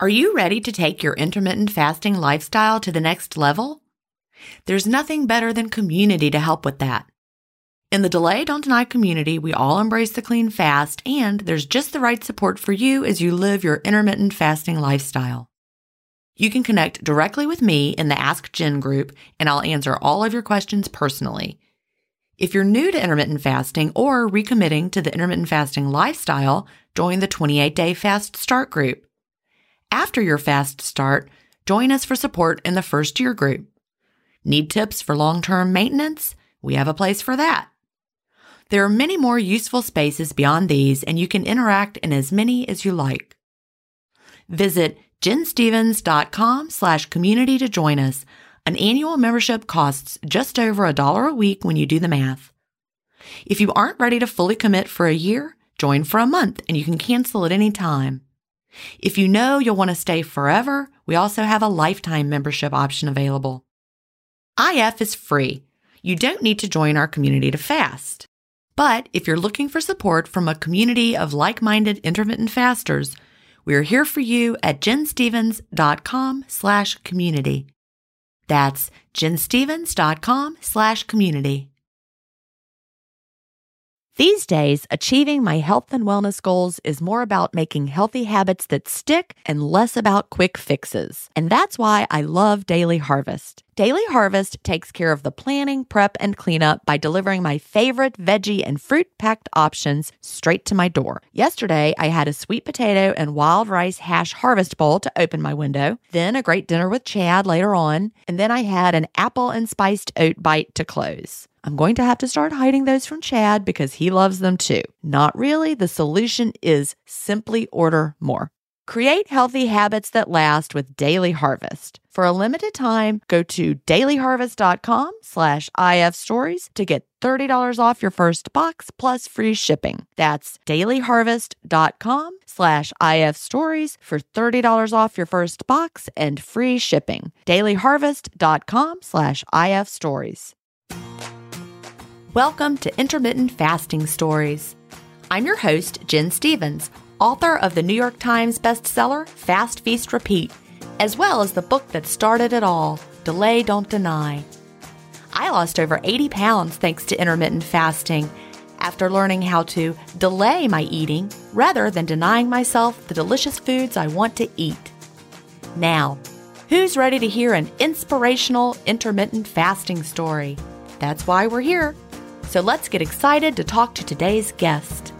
Are you ready to take your intermittent fasting lifestyle to the next level? There's nothing better than community to help with that. In the Delay Don't Deny community, we all embrace the clean fast, and there's just the right support for you as you live your intermittent fasting lifestyle. You can connect directly with me in the Ask Jen group, and I'll answer all of your questions personally. If you're new to intermittent fasting or recommitting to the intermittent fasting lifestyle, join the 28-Day Fast Start group. After your fast start, join us for support in the First Year group. Need tips for long-term maintenance? We have a place for that. There are many more useful spaces beyond these, and you can interact in as many as you like. Visit jenstevens.com/community to join us. An annual membership costs just over $1 a week when you do the math. If you aren't ready to fully commit for a year, join for a month and you can cancel at any time. If you know you'll want to stay forever, we also have a lifetime membership option available. IF is free. You don't need to join our community to fast. But if you're looking for support from a community of like-minded intermittent fasters, we're here for you at jenstevens.com/community. That's jenstevens.com/community. These days, achieving my health and wellness goals is more about making healthy habits that stick and less about quick fixes. And that's why I love Daily Harvest. Daily Harvest takes care of the planning, prep, and cleanup by delivering my favorite veggie and fruit-packed options straight to my door. Yesterday, I had a sweet potato and wild rice hash harvest bowl to open my window, then a great dinner with Chad later on, and then I had an apple and spiced oat bite to close. I'm going to have to start hiding those from Chad because he loves them too. Not really. The solution is simply order more. Create healthy habits that last with Daily Harvest. For a limited time, go to dailyharvest.com/ifstories to get $30 off your first box plus free shipping. That's dailyharvest.com/ifstories for $30 off your first box and free shipping. dailyharvest.com/ifstories. Welcome to Intermittent Fasting Stories. I'm your host, Jen Stevens, author of the New York Times bestseller, Fast, Feast, Repeat, as well as the book that started it all, Delay Don't Deny. I lost over 80 pounds thanks to intermittent fasting after learning how to delay my eating rather than denying myself the delicious foods I want to eat. Now, who's ready to hear an inspirational intermittent fasting story? That's why we're here. So let's get excited to talk to today's guest.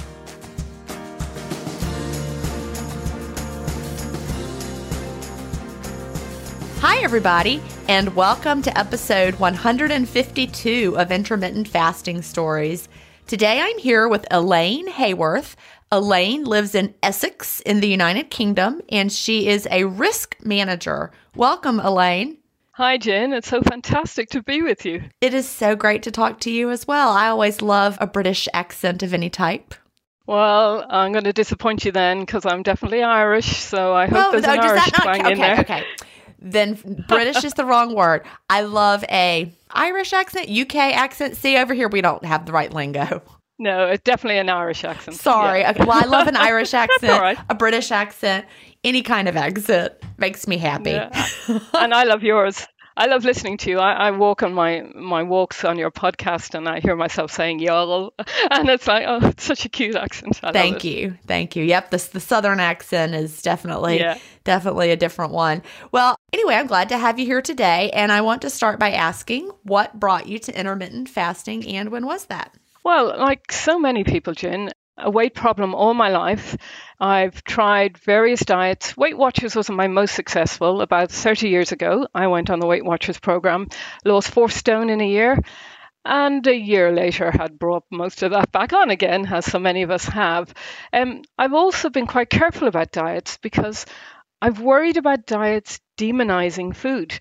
Hi, everybody, and welcome to episode 152 of Intermittent Fasting Stories. Today I'm here with Elaine Hayworth. Elaine lives in Essex in the United Kingdom, and she is a risk manager. Welcome, Elaine. Hi, Jen. It's so fantastic to be with you. It is so great to talk to you as well. I always love a British accent of any type. Well, I'm going to disappoint you then because I'm definitely Irish, so I hope there's an Irish twang in there. Okay. Then British is the wrong word. I love a Irish accent, UK accent. See, over here we don't have the right lingo. No, it's definitely an Irish accent. Sorry. Yeah. Okay. Well, I love an Irish accent, all right. A British accent, any kind of accent makes me happy. Yeah. And I love yours. I love listening to you. I walk on my walks on your podcast and I hear myself saying y'all. And it's like, oh, it's such a cute accent. Thank you. Yep, the Southern accent is definitely a different one. Well, anyway, I'm glad to have you here today. And I want to start by asking what brought you to intermittent fasting and when was that? Well, like so many people, Jen, a weight problem all my life. I've tried various diets. Weight Watchers wasn't my most successful. About 30 years ago, I went on the Weight Watchers program, lost 4 stone in a year, and a year later had brought most of that back on again, as so many of us have. I've also been quite careful about diets because I've worried about diets demonizing food.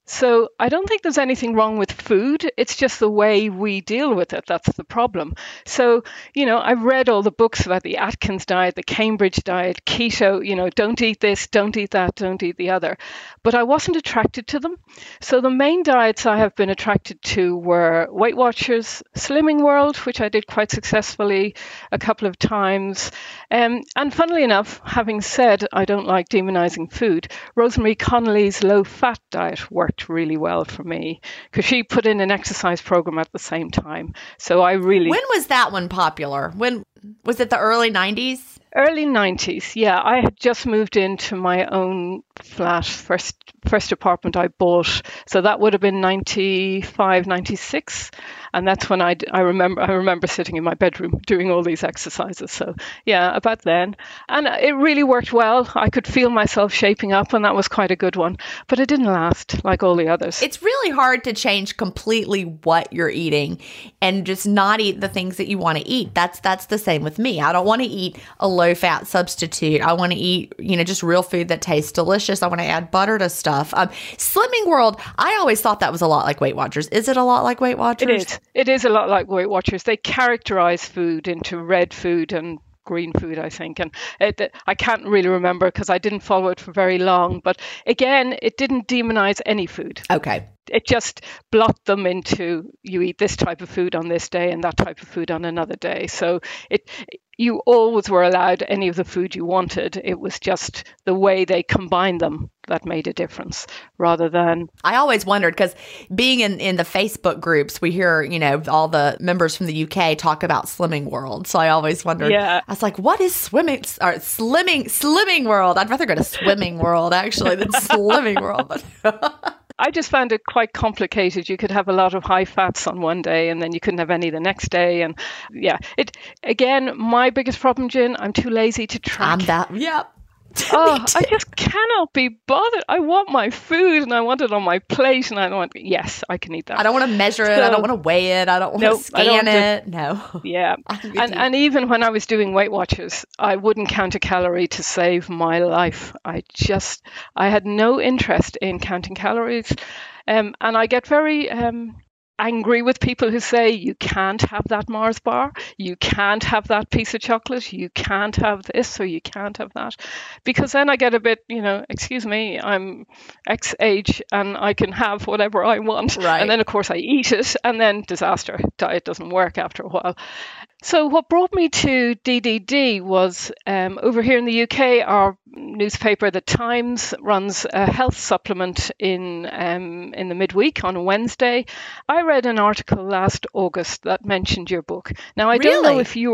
So I don't think there's anything wrong with food. It's just the way we deal with it. That's the problem. So, I've read all the books about the Atkins diet, the Cambridge diet, keto, don't eat this, don't eat that, don't eat the other. But I wasn't attracted to them. So the main diets I have been attracted to were Weight Watchers, Slimming World, which I did quite successfully a couple of times. And funnily enough, having said I don't like demonizing food, Rosemary Connolly's low-fat diet worked really well for me because she put in an exercise program at the same time. So I really... When was that one popular? When was it, the early 90s? Early 90s, yeah. I had just moved into my own flat, first apartment I bought. So that would have been 95, 96. And that's when I remember sitting in my bedroom doing all these exercises. So yeah, about then. And it really worked well. I could feel myself shaping up, and that was quite a good one. But it didn't last like all the others. It's really hard to change completely what you're eating and just not eat the things that you want to eat. That's the same with me. I don't want to eat a low-fat substitute. I want to eat, just real food that tastes delicious. I want to add butter to stuff. Slimming World, I always thought that was a lot like Weight Watchers. Is it a lot like Weight Watchers? It is. It is a lot like Weight Watchers. They characterize food into red food and green food, I think. And I can't really remember because I didn't follow it for very long. But again, it didn't demonize any food. Okay. It just blocked them into you eat this type of food on this day and that type of food on another day. So you always were allowed any of the food you wanted. It was just the way they combined them that made a difference rather than... I always wondered because being in the Facebook groups, we hear, all the members from the UK talk about Slimming World. So I always wondered, I was like, what is Slimming World? I'd rather go to Swimming World actually than Slimming World. I just found it quite complicated. You could have a lot of high fats on one day and then you couldn't have any the next day. And yeah, again, my biggest problem, Jen, I'm too lazy to track. Yep. I just cannot be bothered. I want my food and I want it on my plate and yes, I can eat that. I don't want to measure it. I don't want to weigh it. I don't want to scan it. No. Yeah. And even when I was doing Weight Watchers, I wouldn't count a calorie to save my life. I had no interest in counting calories. And I get very... angry with people who say you can't have that Mars bar, you can't have that piece of chocolate, you can't have this or you can't have that. Because then I get a bit, excuse me, I'm X age and I can have whatever I want. Right. And then, of course, I eat it and then disaster. Diet doesn't work after a while. So what brought me to DDD was over here in the UK, our newspaper, The Times, runs a health supplement in the midweek on a Wednesday. I read an article last August that mentioned your book. Now, I don't know if you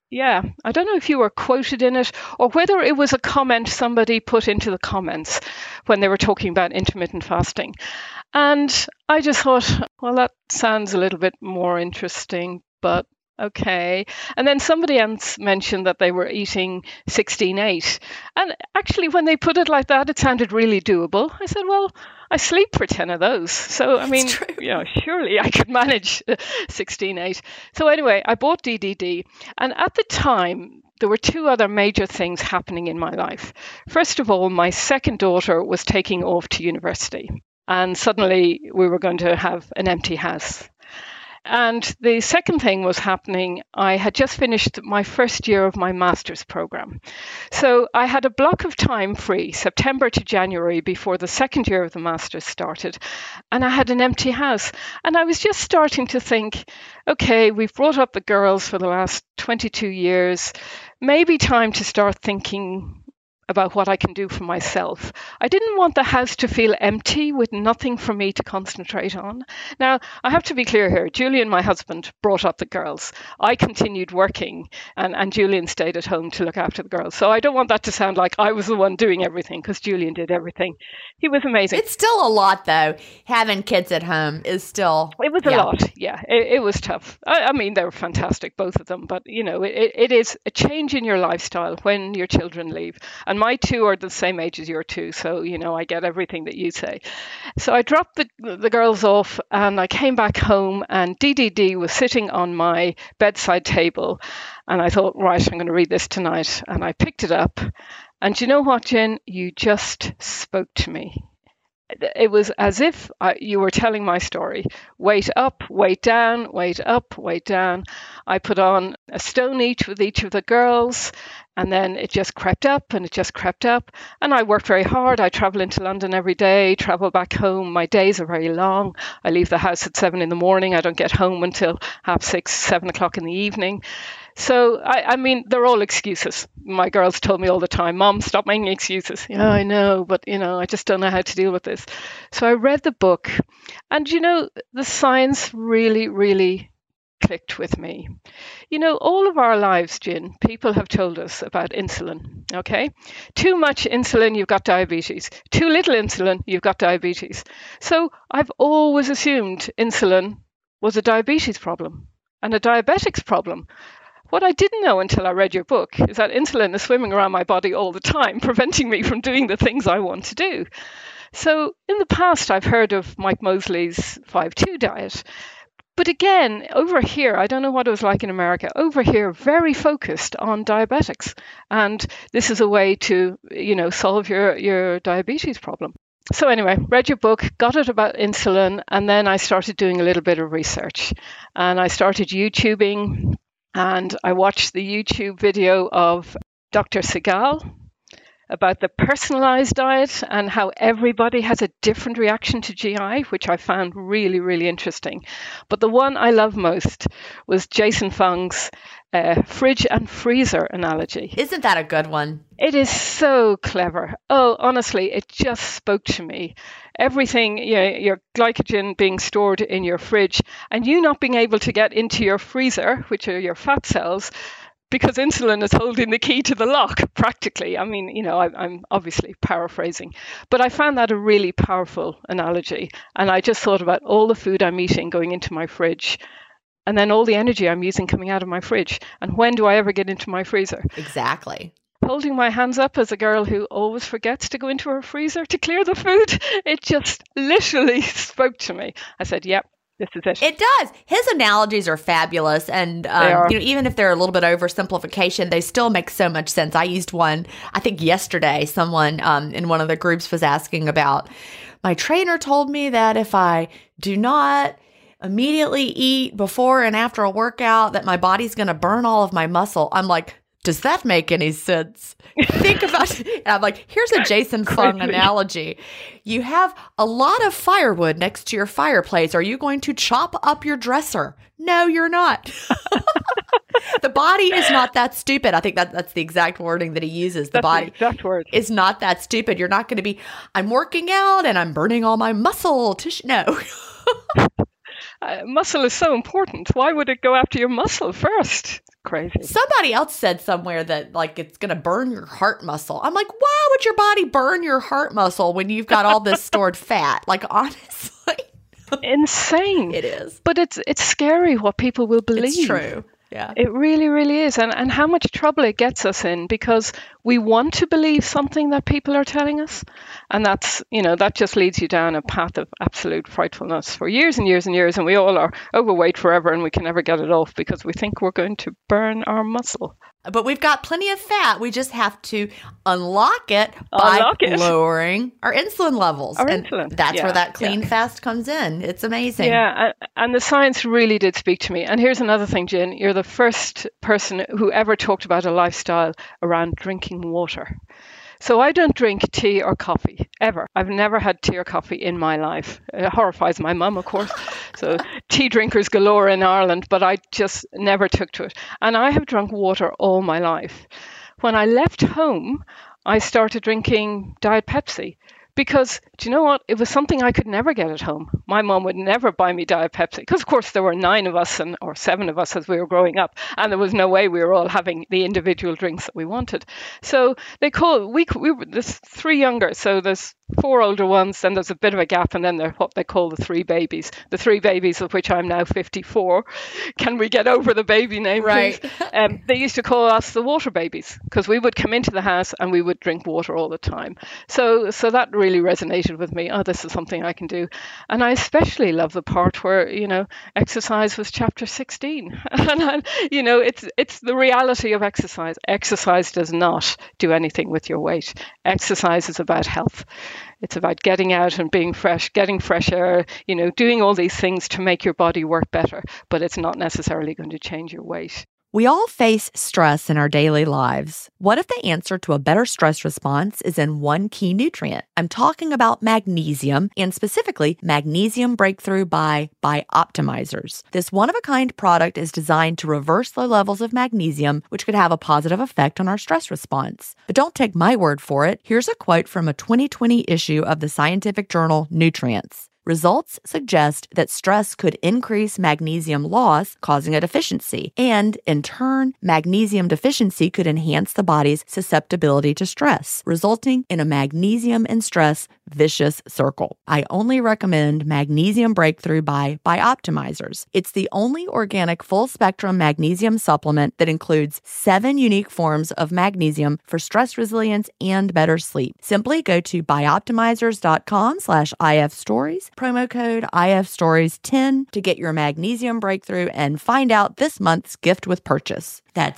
were quoted in it or whether it was a comment somebody put into the comments when they were talking about intermittent fasting. And I just thought, well, that sounds a little bit more interesting, but okay. And then somebody else mentioned that they were eating 16-8. And actually, when they put it like that, it sounded really doable. I said, well, I sleep for 10 of those. So, I mean, surely I could manage 16-8. So anyway, I bought DDD. And at the time, there were two other major things happening in my life. First of all, my second daughter was taking off to university. And suddenly we were going to have an empty house. And the second thing was happening. I had just finished my first year of my master's program. So I had a block of time free, September to January, before the second year of the master's started. And I had an empty house. And I was just starting to think, okay, we've brought up the girls for the last 22 years. Maybe time to start thinking about what I can do for myself. I didn't want the house to feel empty with nothing for me to concentrate on. Now, I have to be clear here. Julian, my husband, brought up the girls. I continued working and Julian stayed at home to look after the girls. So I don't want that to sound like I was the one doing everything because Julian did everything. He was amazing. It's still a lot, though. Having kids at home is still... It was a lot, yeah. It was tough. I mean, they were fantastic, both of them. But, it is a change in your lifestyle when your children leave. And my two are the same age as your two, so I get everything that you say. So I dropped the girls off and I came back home and DDD was sitting on my bedside table and I thought, right, I'm going to read this tonight. And I picked it up and you know what, Jen? You just spoke to me. it was as if you were telling my story. Weight up, weight down, weight up, weight down. I put on a stone each with each of the girls, and then it just crept up and it just crept up. And I worked very hard. I travel into London every day, travel back home. My days are very long. I leave the house at 7 in the morning. I don't get home until 6:30, 7 o'clock in the evening. So, I mean, they're all excuses. My girls told me all the time, Mom, stop making excuses. Yeah, I know, but, I just don't know how to deal with this. So I read the book, and, the science really, really clicked with me. All of our lives, Gin, people have told us about insulin, okay? Too much insulin, you've got diabetes. Too little insulin, you've got diabetes. So I've always assumed insulin was a diabetes problem and a diabetics problem. What I didn't know until I read your book is that insulin is swimming around my body all the time, preventing me from doing the things I want to do. So in the past, I've heard of Mike Mosley's 5-2 diet. But again, over here, I don't know what it was like in America, over here, very focused on diabetics. And this is a way to, solve your diabetes problem. So anyway, read your book, got it about insulin, and then I started doing a little bit of research. And I started YouTubing. And I watched the YouTube video of Dr. Segal about the personalized diet and how everybody has a different reaction to GI, which I found really, really interesting. But the one I love most was Jason Fung's fridge and freezer analogy. Isn't that a good one? It is so clever. Oh, honestly, it just spoke to me. Everything, your glycogen being stored in your fridge and you not being able to get into your freezer, which are your fat cells, because insulin is holding the key to the lock, practically. I mean, I'm obviously paraphrasing, but I found that a really powerful analogy. And I just thought about all the food I'm eating going into my fridge, and then all the energy I'm using coming out of my fridge. And when do I ever get into my freezer? Exactly. Holding my hands up as a girl who always forgets to go into her freezer to clear the food, it just literally spoke to me. I said, yep. This is it. It does. His analogies are fabulous. And, even if they're a little bit oversimplification, they still make so much sense. I used one, I think yesterday, someone in one of the groups was asking about, my trainer told me that if I do not immediately eat before and after a workout, that my body's going to burn all of my muscle. I'm like, does that make any sense? Think about it. And I'm like, here's a Jason Fung analogy. You have a lot of firewood next to your fireplace. Are you going to chop up your dresser? No, you're not. The body is not that stupid. I think that's the exact wording that he uses. The body is not that stupid. You're not going to be, I'm working out and I'm burning all my muscle tissue. No. Muscle is so important. Why would it go after your muscle first? Crazy. Somebody else said somewhere that it's going to burn your heart muscle. I'm like, why would your body burn your heart muscle when you've got all this stored fat? Like, honestly. Insane. It is. But it's scary what people will believe. It's true. Yeah. It really, really is. And how much trouble it gets us in because we want to believe something that people are telling us. And that's, that just leads you down a path of absolute frightfulness for years and years and years. And we all are overweight forever and we can never get it off because we think we're going to burn our muscle. But we've got plenty of fat. We just have to unlock it by lowering our insulin levels. That's where that clean fast comes in. It's amazing. Yeah, and the science really did speak to me. And here's another thing, Gin. You're the first person who ever talked about a lifestyle around drinking water. So I don't drink tea or coffee, ever. I've never had tea or coffee in my life. It horrifies my mum, of course. So tea drinkers galore in Ireland, but I just never took to it. And I have drunk water all my life. When I left home, I started drinking Diet Pepsi. Because, do you know what? It was something I could never get at home. My mom would never buy me Diet Pepsi. Because, of course, there were 9 of us or 7 of us as we were growing up. And there was no way we were all having the individual drinks that we wanted. So they there's 3 younger. So there's 4 older ones. Then there's a bit of a gap. And then they're what they call the 3 babies. The 3 babies of which I'm now 54. Can we get over the baby name, right? Please? They used to call us the water babies. Because we would come into the house and we would drink water all the time. So that really resonated with me. Oh, this is something I can do. And I especially love the part where, exercise was chapter 16. And, it's the reality of exercise. Exercise does not do anything with your weight. Exercise is about health. It's about getting out and being fresh, getting fresh air, doing all these things to make your body work better, but it's not necessarily going to change your weight. We all face stress in our daily lives. What if the answer to a better stress response is in one key nutrient? I'm talking about magnesium, and specifically Magnesium Breakthrough by Bioptimizers. This one-of-a-kind product is designed to reverse low levels of magnesium, which could have a positive effect on our stress response. But don't take my word for it. Here's a quote from a 2020 issue of the scientific journal Nutrients. Results suggest that stress could increase magnesium loss, causing a deficiency, and in turn, magnesium deficiency could enhance the body's susceptibility to stress, resulting in a magnesium and stress vicious circle. I only recommend Magnesium Breakthrough by Bioptimizers. It's the only organic full-spectrum magnesium supplement that includes 7 unique forms of magnesium for stress resilience and better sleep. Simply go to bioptimizers.com/ifstories, promo code IFStories10 to get your Magnesium Breakthrough and find out this month's gift with purchase. That's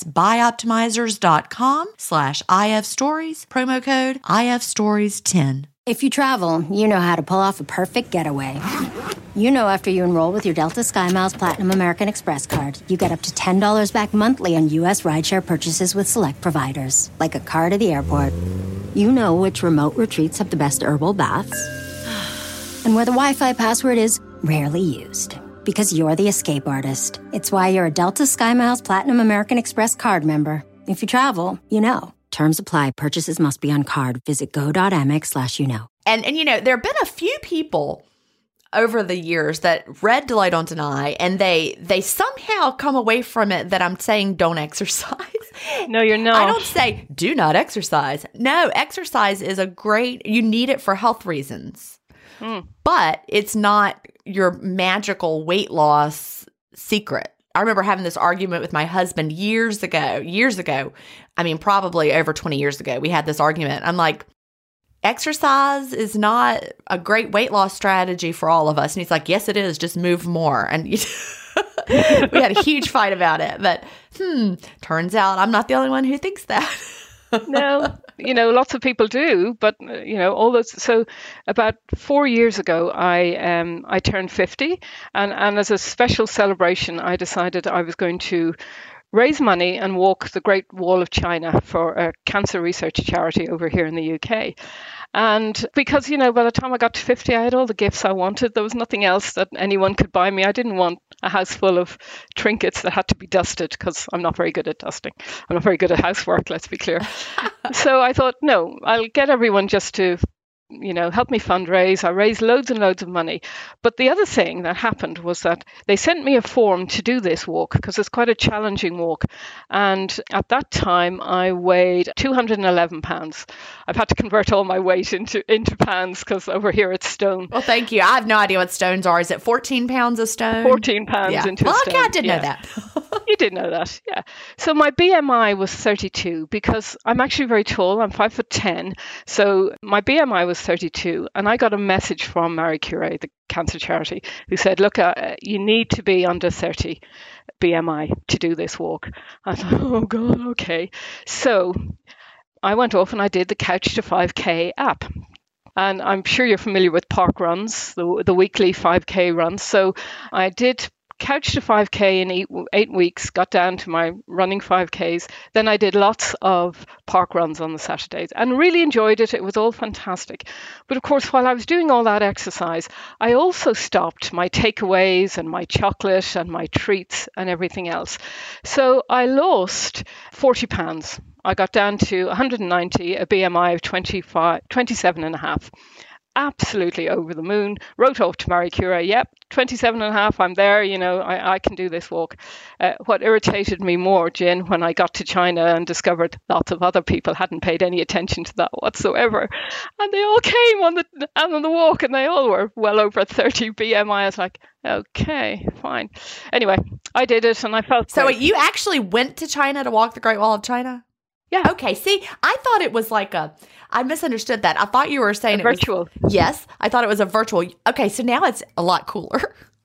bioptimizers.com/IFstories, promo code IFStories10. If you travel, you know how to pull off a perfect getaway. You know after you enroll with your Delta SkyMiles Platinum American Express card, you get up to $10 back monthly on U.S. rideshare purchases with select providers, like a car to the airport. You know which remote retreats have the best herbal baths, and where the Wi-Fi password is rarely used. Because you're the escape artist. It's why you're a Delta SkyMiles Platinum American Express card member. If you travel, you know. Terms apply. Purchases must be on card. Visit go.amex/you-know. And there have been a few people over the years that read Delay Don't Deny, and they somehow come away from it that I'm saying don't exercise. No, you're not. I don't say do not exercise. No, exercise is you need it for health reasons. But it's not your magical weight loss secret. I remember having this argument with my husband years ago. I mean, probably over 20 years ago, we had this argument. I'm like, exercise is not a great weight loss strategy for all of us. And he's like, yes, it is. Just move more. And we had a huge fight about it. But turns out I'm not the only one who thinks that. No, lots of people do, but all those. So about 4 years ago, I turned 50, and as a special celebration, I decided I was going to raise money and walk the Great Wall of China for a cancer research charity over here in the UK. And because, by the time I got to 50, I had all the gifts I wanted. There was nothing else that anyone could buy me. I didn't want a house full of trinkets that had to be dusted because I'm not very good at dusting. I'm not very good at housework, let's be clear. So I thought, no, I'll get everyone just to help me fundraise. I raised loads and loads of money. But the other thing that happened was that they sent me a form to do this walk because it's quite a challenging walk. And at that time, I weighed 211 pounds. I've had to convert all my weight into pounds because over here it's stone. Well, thank you. I have no idea what stones are. Is it 14 pounds of stone? 14 pounds into a stone. Okay, I did know that. You did know that, yeah. So my BMI was 32 because I'm actually very tall. I'm 5'10". So my BMI was 32, and I got a message from Marie Curie, the cancer charity, who said, look, you need to be under 30 BMI to do this walk. I thought, oh God, okay. So I went off and I did the Couch to 5K app. And I'm sure you're familiar with park runs, the weekly 5K runs. So I did Couch to 5K in 8 weeks, got down to my running 5Ks. Then I did lots of park runs on the Saturdays and really enjoyed it. It was all fantastic. But of course, while I was doing all that exercise, I also stopped my takeaways and my chocolate and my treats and everything else. So I lost 40 pounds. I got down to 190, a BMI of 27.5. Absolutely over the moon. Wrote off to Marie Curie, yep, 27.5, I'm there, I can do this walk. What irritated me more, Jen, when I got to China and discovered lots of other people hadn't paid any attention to that whatsoever. And they all came on the walk and they all were well over 30 BMI. I was like, okay, fine. Anyway, I did it and I felt So great. You actually went to China to walk the Great Wall of China? Yeah. Okay. See, I thought it was I misunderstood that. I thought you were saying virtual. Yes. I thought it was a virtual. Okay. So now it's a lot cooler.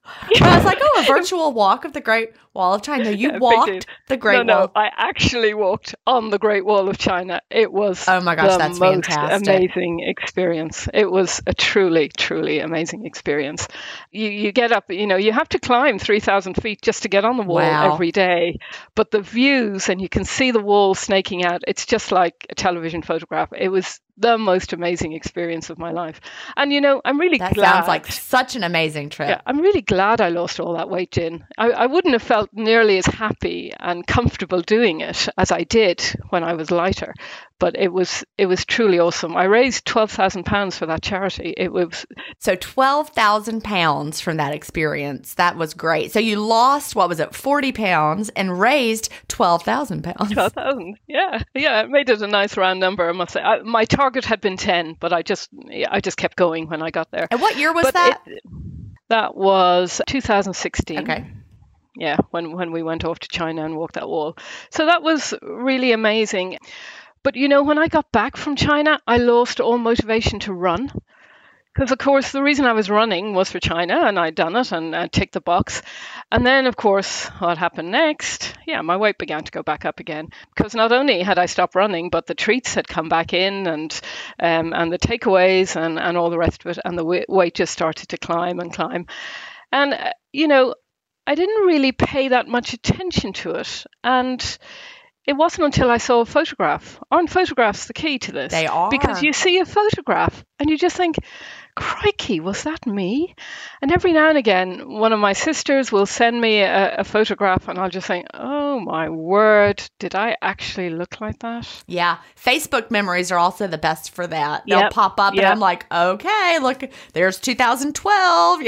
I was like, oh, a virtual walk of the Great Wall of China. You walked the Great Wall. No, I actually walked on the Great Wall of China. It was oh my gosh, that's most fantastic. amazing experience. It was a truly, truly amazing experience. You get up, you have to climb 3,000 feet just to get on the wall every day. But the views, and you can see the wall snaking out. It's just like a television photograph. It was the most amazing experience of my life. And, I'm really glad. That sounds like such an amazing trip. Yeah, I'm really glad I lost all that weight, Jen. I wouldn't have felt nearly as happy and comfortable doing it as I did when I was lighter. But it was truly awesome. I raised £12,000 for that charity. It was so £12,000 from that experience. That was great. So you lost, what was it, 40 pounds and raised £12,000. 12,000. Yeah. It made it a nice round number, I must say. My target had been 10, but I just kept going when I got there. And what year was that? That was 2016. Okay. Yeah, when we went off to China and walked that wall. So that was really amazing. But, when I got back from China, I lost all motivation to run. Because, of course, the reason I was running was for China, and I'd done it and I ticked the box. And then, of course, what happened next? Yeah, my weight began to go back up again. Because not only had I stopped running, but the treats had come back in and the takeaways and all the rest of it. And the weight just started to climb and climb. And, I didn't really pay that much attention to it. And it wasn't until I saw a photograph. Aren't photographs the key to this? They are. Because you see a photograph and you just think, crikey, was that me? And every now and again, one of my sisters will send me a photograph and I'll just think, oh my word, did I actually look like that? Yeah. Facebook memories are also the best for that. They'll pop up and I'm like, okay, look, there's 2012.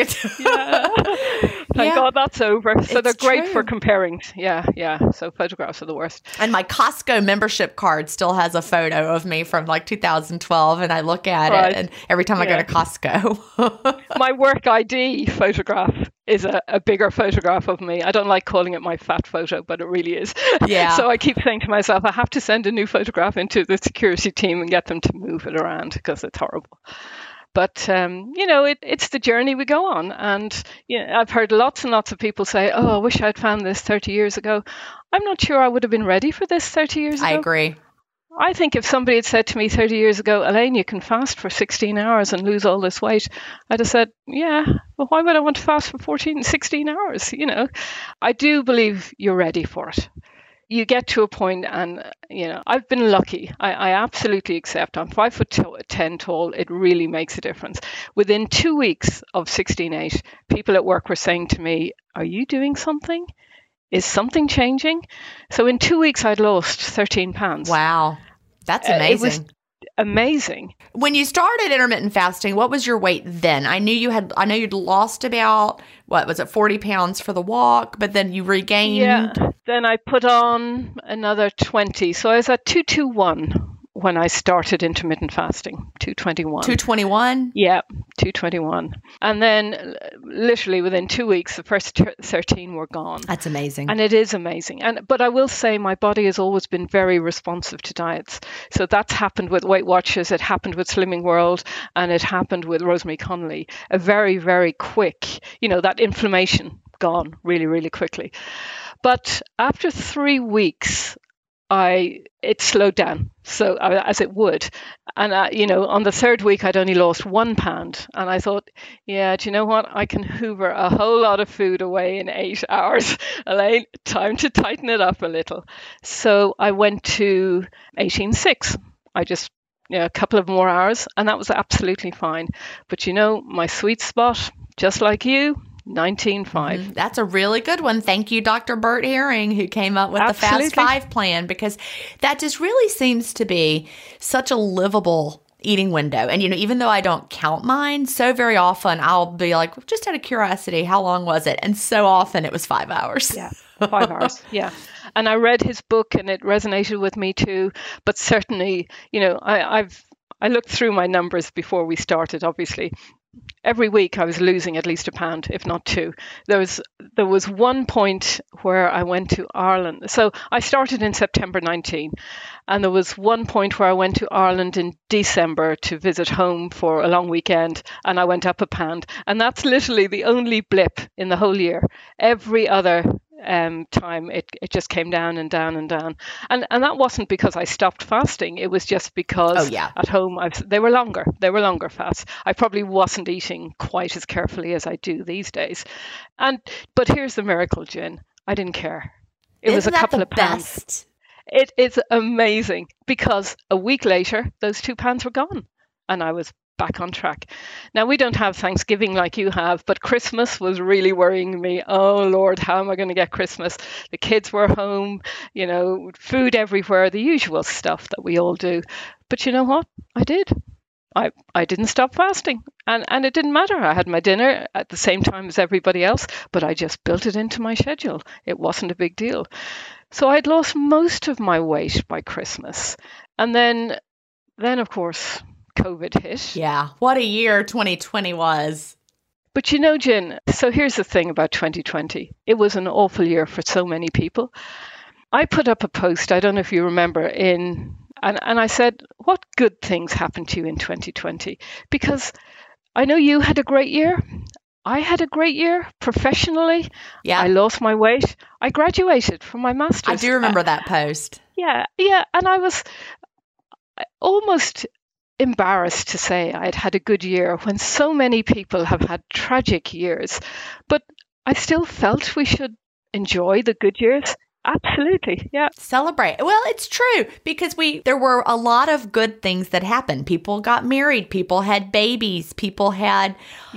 Thank God that's over. So they're great true. for comparing. Yeah. So photographs are the worst. And my Costco membership card still has a photo of me from like 2012 and I look at it and every time I go to Costco. My work ID photograph is a bigger photograph of me. I don't like calling it my fat photo, but it really is. Yeah. So I keep saying to myself, I have to send a new photograph into the security team and get them to move it around because it's horrible. But, it's the journey we go on. And I've heard lots and lots of people say, oh, I wish I'd found this 30 years ago. I'm not sure I would have been ready for this 30 years ago. I agree. I think if somebody had said to me 30 years ago, Elaine, you can fast for 16 hours and lose all this weight, I'd have said, yeah, well, why would I want to fast for 16 hours? I do believe you're ready for it. You get to a point and, I've been lucky. I absolutely accept. I'm 5'10" tall. It really makes a difference. Within 2 weeks of 16.8, people at work were saying to me, are you doing something? Is something changing? So in 2 weeks, I'd lost 13 pounds. Wow. That's amazing. It was amazing. When you started intermittent fasting, what was your weight then? I know you'd lost about, 40 pounds for the walk, but then you regained. Yeah. Then I put on another 20. So I was at 221 when I started intermittent fasting, 221. 221? Yeah, 221. And then literally within 2 weeks, the first 13 were gone. That's amazing. And it is amazing. But I will say my body has always been very responsive to diets. So that's happened with Weight Watchers, it happened with Slimming World, and it happened with Rosemary Connolly. A very, very quick, that inflammation gone really, really quickly. But after 3 weeks, it slowed down, so as it would. And, on the third week, I'd only lost 1 pound. And I thought, yeah, do you know what? I can hoover a whole lot of food away in 8 hours. Elaine, time to tighten it up a little. So I went to 18.6. I just, a couple of more hours, and that was absolutely fine. But, my sweet spot, just like you, 19.5. Mm-hmm. That's a really good one. Thank you, Dr. Bert Herring, who came up with the Fast 5 plan, because that just really seems to be such a livable eating window. And, even though I don't count mine, so very often I'll be like, just out of curiosity, how long was it? And so often it was 5 hours. Yeah, 5 hours. Yeah. And I read his book and it resonated with me too. But certainly, I looked through my numbers before we started, obviously. every week I was losing at least a pound, if not two. There was one point where I went to Ireland. So I started in September 19, and there was one point where I went to Ireland in December to visit home for a long weekend, and I went up a pound. And that's literally the only blip in the whole year. Every other time it just came down and down and down, and that wasn't because I stopped fasting. It was just because at home they were longer fasts. I probably wasn't eating quite as carefully as I do these days, but here's the miracle, Gin. I didn't care. It was a couple of pounds. It is amazing, because a week later those 2 pounds were gone and I was back on track. Now, we don't have Thanksgiving like you have, but Christmas was really worrying me. Oh Lord, how am I going to get Christmas? The kids were home, food everywhere, the usual stuff that we all do. But you know what? I did. I didn't stop fasting, and it didn't matter. I had my dinner at the same time as everybody else, but I just built it into my schedule. It wasn't a big deal. So I'd lost most of my weight by Christmas. And then of course, COVID hit. Yeah, what a year 2020 was. But Gin, so here's the thing about 2020. It was an awful year for so many people. I put up a post, I don't know if you remember, and I said, what good things happened to you in 2020? Because I know you had a great year. I had a great year professionally. Yeah. I lost my weight. I graduated from my master's. I do remember that post. Yeah. And I was almost embarrassed to say I'd had a good year when so many people have had tragic years. But I still felt we should enjoy the good years. Absolutely. Yeah. Celebrate. Well, it's true, because there were a lot of good things that happened. People got married, people had babies, people had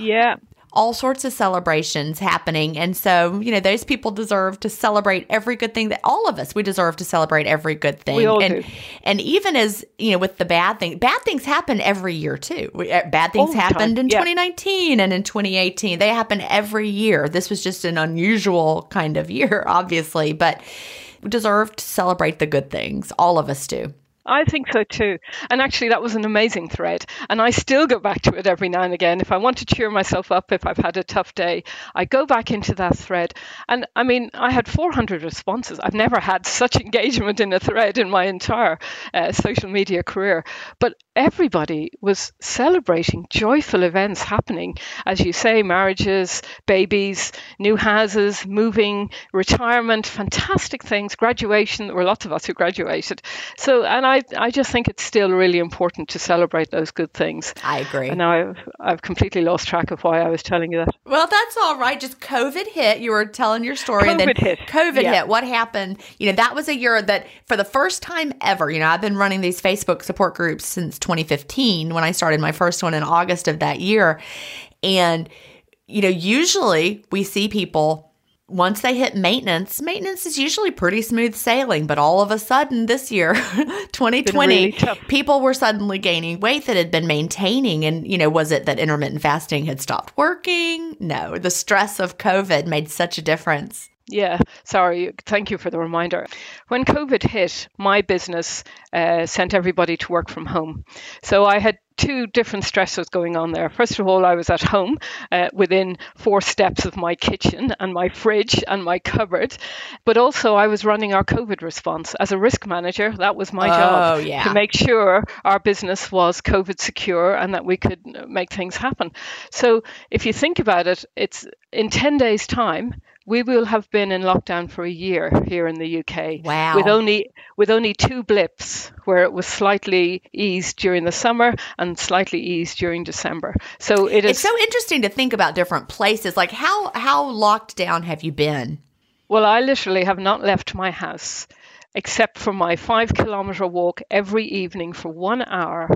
all sorts of celebrations happening. And so, those people deserve to celebrate every good thing. That all of us, we deserve to celebrate every good thing. We all do. And even as, with the bad things happen every year too. Bad things happened in 2019 and in 2018. They happen every year. This was just an unusual kind of year, obviously, but we deserve to celebrate the good things. All of us do. I think so too. And actually, that was an amazing thread. And I still go back to it every now and again. If I want to cheer myself up, if I've had a tough day, I go back into that thread. And I mean, I had 400 responses. I've never had such engagement in a thread in my entire social media career. But everybody was celebrating joyful events happening. As you say, marriages, babies, new houses, moving, retirement, fantastic things, graduation. There were lots of us who graduated. And I just think it's still really important to celebrate those good things. I agree. And now I've completely lost track of why I was telling you that. Well, that's all right. Just COVID hit. You were telling your story. COVID hit. What happened? That was a year that for the first time ever, I've been running these Facebook support groups since 2015 when I started my first one in August of that year. And, usually we see people, once they hit maintenance is usually pretty smooth sailing. But all of a sudden this year, 2020, really people were suddenly gaining weight that had been maintaining. And, was it that intermittent fasting had stopped working? No, the stress of COVID made such a difference. Yeah, sorry. Thank you for the reminder. When COVID hit, my business sent everybody to work from home. So I had two different stressors going on there. First of all, I was at home within 4 steps of my kitchen and my fridge and my cupboard. But also I was running our COVID response. As a risk manager, that was my job to make sure our business was COVID secure and that we could make things happen. So if you think about it, it's in 10 days' time, we will have been in lockdown for a year here in the UK. Wow. With only 2 blips where it was slightly eased during the summer and slightly eased during December. So it's so interesting to think about different places. Like how locked down have you been? Well, I literally have not left my house except for my 5-kilometer walk every evening for 1 hour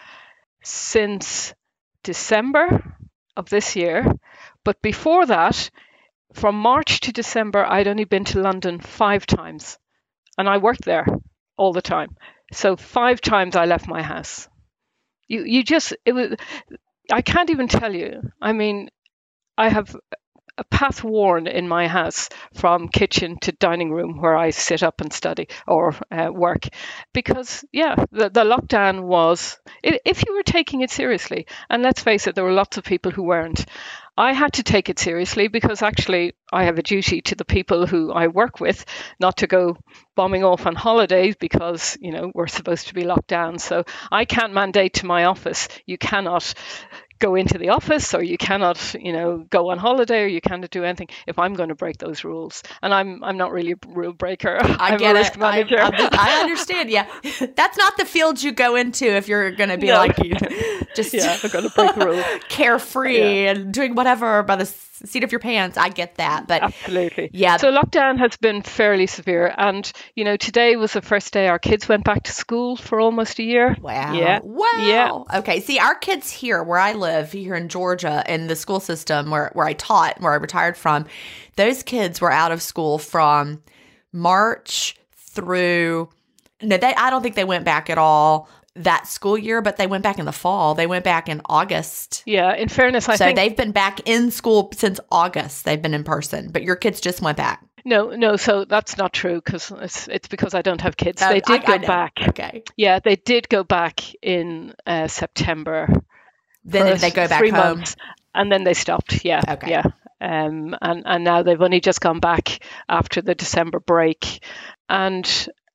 since December of this year. But before that, from March to December, I'd only been to London 5 times, and I worked there all the time. So 5 times I left my house. I can't even tell you. I mean, I have a path worn in my house from kitchen to dining room where I sit up and study or work. Because, the lockdown was, if you were taking it seriously, and let's face it, there were lots of people who weren't. I had to take it seriously because actually I have a duty to the people who I work with not to go bombing off on holidays because, we're supposed to be locked down. So I can't mandate to my office, you cannot go into the office, or you cannot, go on holiday, or you cannot do anything if I'm going to break those rules. And I'm not really a rule breaker. I'm a risk manager. I understand. Yeah, that's not the field you go into if you're going to be I'm going to break the rules. Carefree and doing whatever by the seat of your pants. I get that, but absolutely, yeah. So lockdown has been fairly severe, and today was the first day our kids went back to school for almost a year. Wow. Yeah. Wow. Yeah. Okay. See, our kids here, where I live, here in Georgia, in the school system where I taught, where I retired from, those kids were out of school from March through. No, I don't think they went back at all that school year, but they went back in the fall. They went back in August. Yeah, in fairness, I think... So they've been back in school since August. They've been in person, but your kids just went back. No, so that's not true because it's because I don't have kids. They did go back. Okay. Yeah, they did go back in September. Then did they go back 3 home? months, and then they stopped. Yeah. Okay. Yeah. And now they've only just gone back after the December break. And,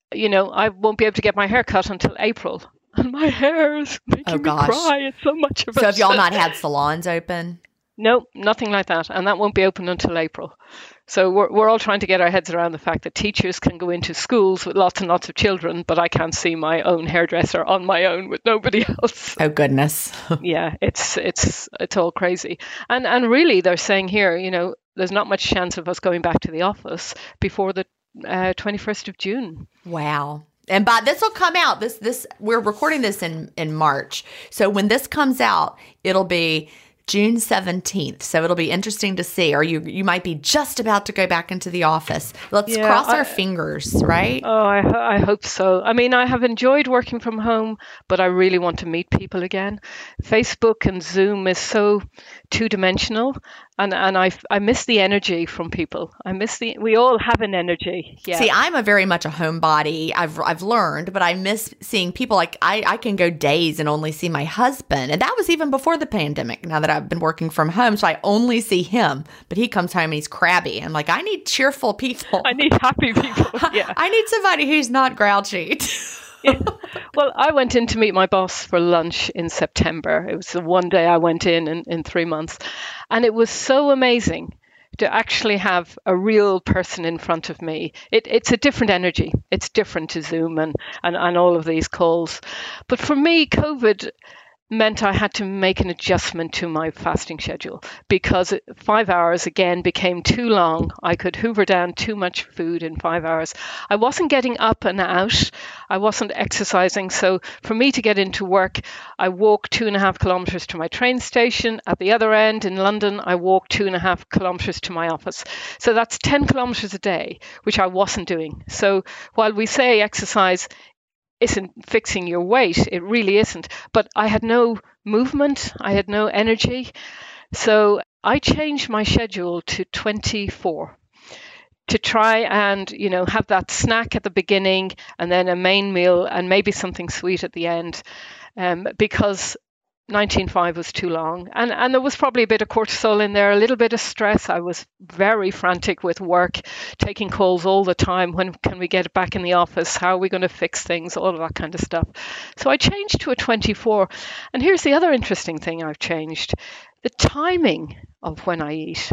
I won't be able to get my hair cut until April. And my hair is making me cry. It's so much of it. So have y'all not had salons open? No, nothing like that. And that won't be open until April. So we're all trying to get our heads around the fact that teachers can go into schools with lots and lots of children, but I can't see my own hairdresser on my own with nobody else. Oh, goodness. Yeah, it's all crazy. And really, they're saying here, there's not much chance of us going back to the office before the 21st of June. Wow. And this will come out. This we're recording this in March. So when this comes out, it'll be June 17th. So it'll be interesting to see. Or you might be just about to go back into the office. Let's cross our fingers, right? Oh, I hope so. I mean, I have enjoyed working from home, but I really want to meet people again. Facebook and Zoom is so two-dimensional. And I miss the energy from people. We all have an energy. Yeah. See, I'm very much a homebody. I've learned, but I miss seeing people. Like I can go days and only see my husband. And that was even before the pandemic, now that I've been working from home. So I only see him, but he comes home and he's crabby. I'm like, I need cheerful people. I need happy people. Yeah. I need somebody who's not grouchy. Yeah. Well, I went in to meet my boss for lunch in September. It was the one day I went in 3 months. And it was so amazing to actually have a real person in front of me. It's a different energy. It's different to Zoom and all of these calls. But for me, COVID meant I had to make an adjustment to my fasting schedule because 5 hours again became too long. I could hoover down too much food in 5 hours. I wasn't getting up and out. I wasn't exercising. So for me to get into work, I walked 2.5 kilometers to my train station. At the other end in London, I walked 2.5 kilometers to my office. So that's 10 kilometers a day, which I wasn't doing. So while we say exercise isn't fixing your weight, it really isn't. But I had no movement, I had no energy. So I changed my schedule to 24 to try and, have that snack at the beginning and then a main meal and maybe something sweet at the end, because 19.5 was too long. And there was probably a bit of cortisol in there, a little bit of stress. I was very frantic with work, taking calls all the time. When can we get back in the office? How are we going to fix things? All of that kind of stuff. So I changed to a 24. And here's the other interesting thing I've changed. The timing of when I eat.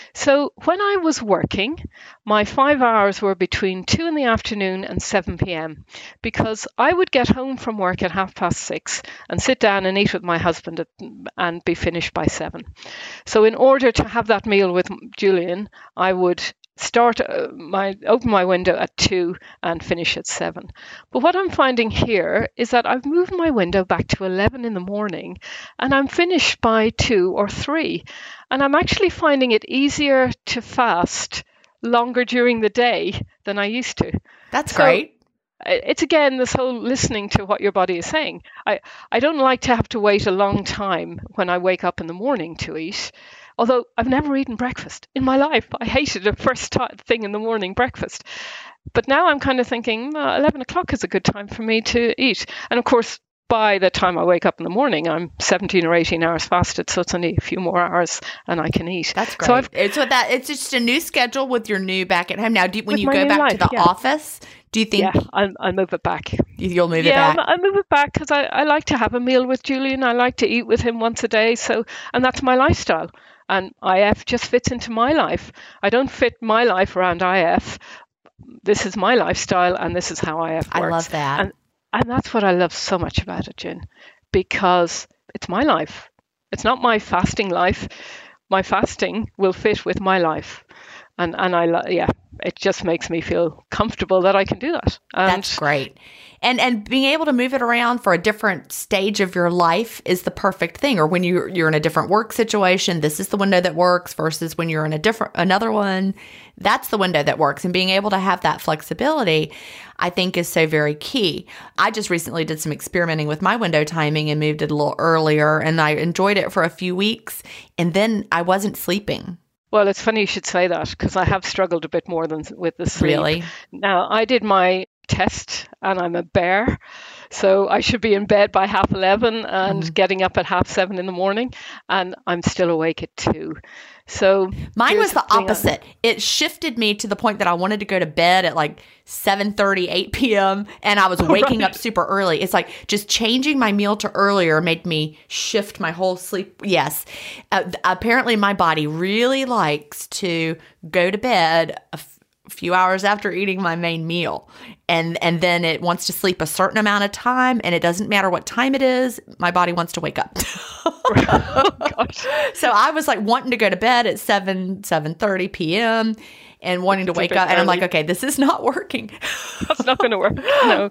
So when I was working, my 5 hours were between 2 in the afternoon and 7 p.m. because I would get home from work at 6:30 and sit down and eat with my husband and be finished by 7. So in order to have that meal with Julian, I would open my window at 2 and finish at 7. But what I'm finding here is that I've moved my window back to 11 in the morning and I'm finished by 2 or 3. And I'm actually finding it easier to fast longer during the day than I used to. That's great. It's again this whole listening to what your body is saying. I don't like to have to wait a long time when I wake up in the morning to eat. Although I've never eaten breakfast in my life. I hated the first thing in the morning, breakfast. But now I'm kind of thinking 11 o'clock is a good time for me to eat. And of course, by the time I wake up in the morning, I'm 17 or 18 hours fasted. So it's only a few more hours and I can eat. That's great. So it's just a new schedule with your new back at home. Now, when you go back to the office, do you think... Yeah, I'll move it back. You'll move it back? Yeah, I'll move it back because I like to have a meal with Julian. I like to eat with him once a day. And that's my lifestyle. And IF just fits into my life. I don't fit my life around IF. This is my lifestyle and this is how IF works. I love that. And that's what I love so much about it, Jen, because it's my life. It's not my fasting life. My fasting will fit with my life. And it just makes me feel comfortable that I can do that. That's great. And being able to move it around for a different stage of your life is the perfect thing. Or when you're in a different work situation, this is the window that works versus when you're in another one, that's the window that works. And being able to have that flexibility, I think, is so very key. I just recently did some experimenting with my window timing and moved it a little earlier, and I enjoyed it for a few weeks, and then I wasn't sleeping. Well, it's funny you should say that because I have struggled a bit more than with the sleep. Really? Now, I did my test and I'm a bear. So I should be in bed by 11:30 and getting up at 7:30 in the morning. And I'm still awake at 2. So mine was the opposite. It shifted me to the point that I wanted to go to bed at like 7:30, 8 p.m. And I was waking up super early. It's like just changing my meal to earlier made me shift my whole sleep. Yes. Apparently my body really likes to go to bed a few hours after eating my main meal. And then it wants to sleep a certain amount of time, and it doesn't matter what time it is, my body wants to wake up. Oh, gosh. So I was like wanting to go to bed at 7:30 p.m. and wanting to wake up. And I'm like, okay, this is not working. That's not going to work.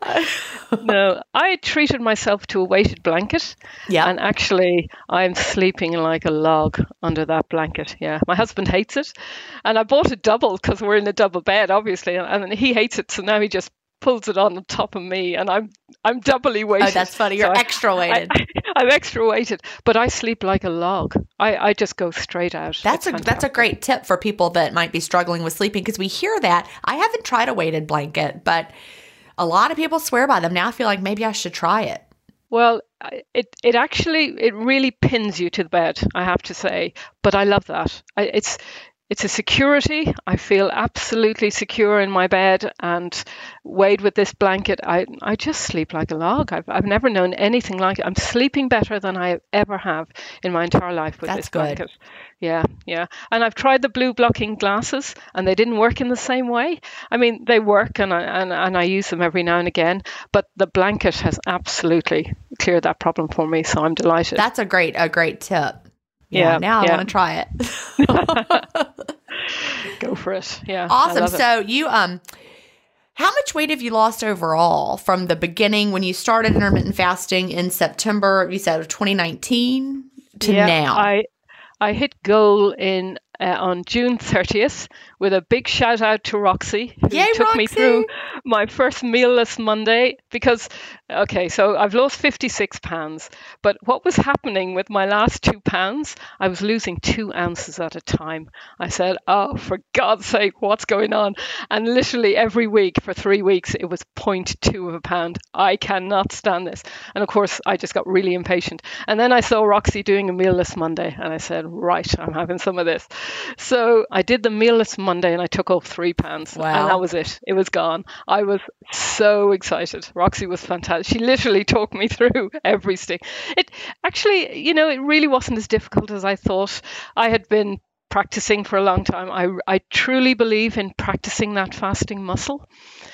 No. I treated myself to a weighted blanket. Yeah. And actually, I'm sleeping like a log under that blanket. Yeah. My husband hates it. And I bought a double because we're in a double bed, obviously. And he hates it. So now he just pulls it on top of me, and I'm doubly weighted. Oh, that's funny. You're extra weighted. I'm extra weighted, but I sleep like a log. I just go straight out. That's a great tip for people that might be struggling with sleeping, because we hear that. I haven't tried a weighted blanket, but a lot of people swear by them. Now I feel like maybe I should try it. Well, it really pins you to the bed, I have to say. But I love that. It's a security. I feel absolutely secure in my bed, and weighed with this blanket, I just sleep like a log. I've never known anything like it. I'm sleeping better than I ever have in my entire life with this blanket. Yeah. And I've tried the blue blocking glasses, and they didn't work in the same way. I mean, they work, and I use them every now and again, but the blanket has absolutely cleared that problem for me. So I'm delighted. That's a great tip. Yeah, now I want to try it. Go for it. Yeah. Awesome. So you, how much weight have you lost overall from the beginning when you started intermittent fasting in September, you said, of 2019 to now? I hit goal on June 30th with a big shout out to Roxy, who took me through my first mealless Monday, because, so I've lost 56 pounds, but what was happening with my last 2 pounds, I was losing 2 ounces at a time. I said, oh, for God's sake, what's going on? And literally every week for 3 weeks, it was 0.2 of a pound. I cannot stand this. And of course, I just got really impatient. And then I saw Roxy doing a mealless Monday, and I said, right, I'm having some of this. So I did the mealless Monday, and I took off 3 pounds. Wow. And that was it. It was gone. I was so excited. Roxy was fantastic. She literally talked me through everything. It actually, it really wasn't as difficult as I thought. I had been practicing for a long time. I truly believe in practicing that fasting muscle.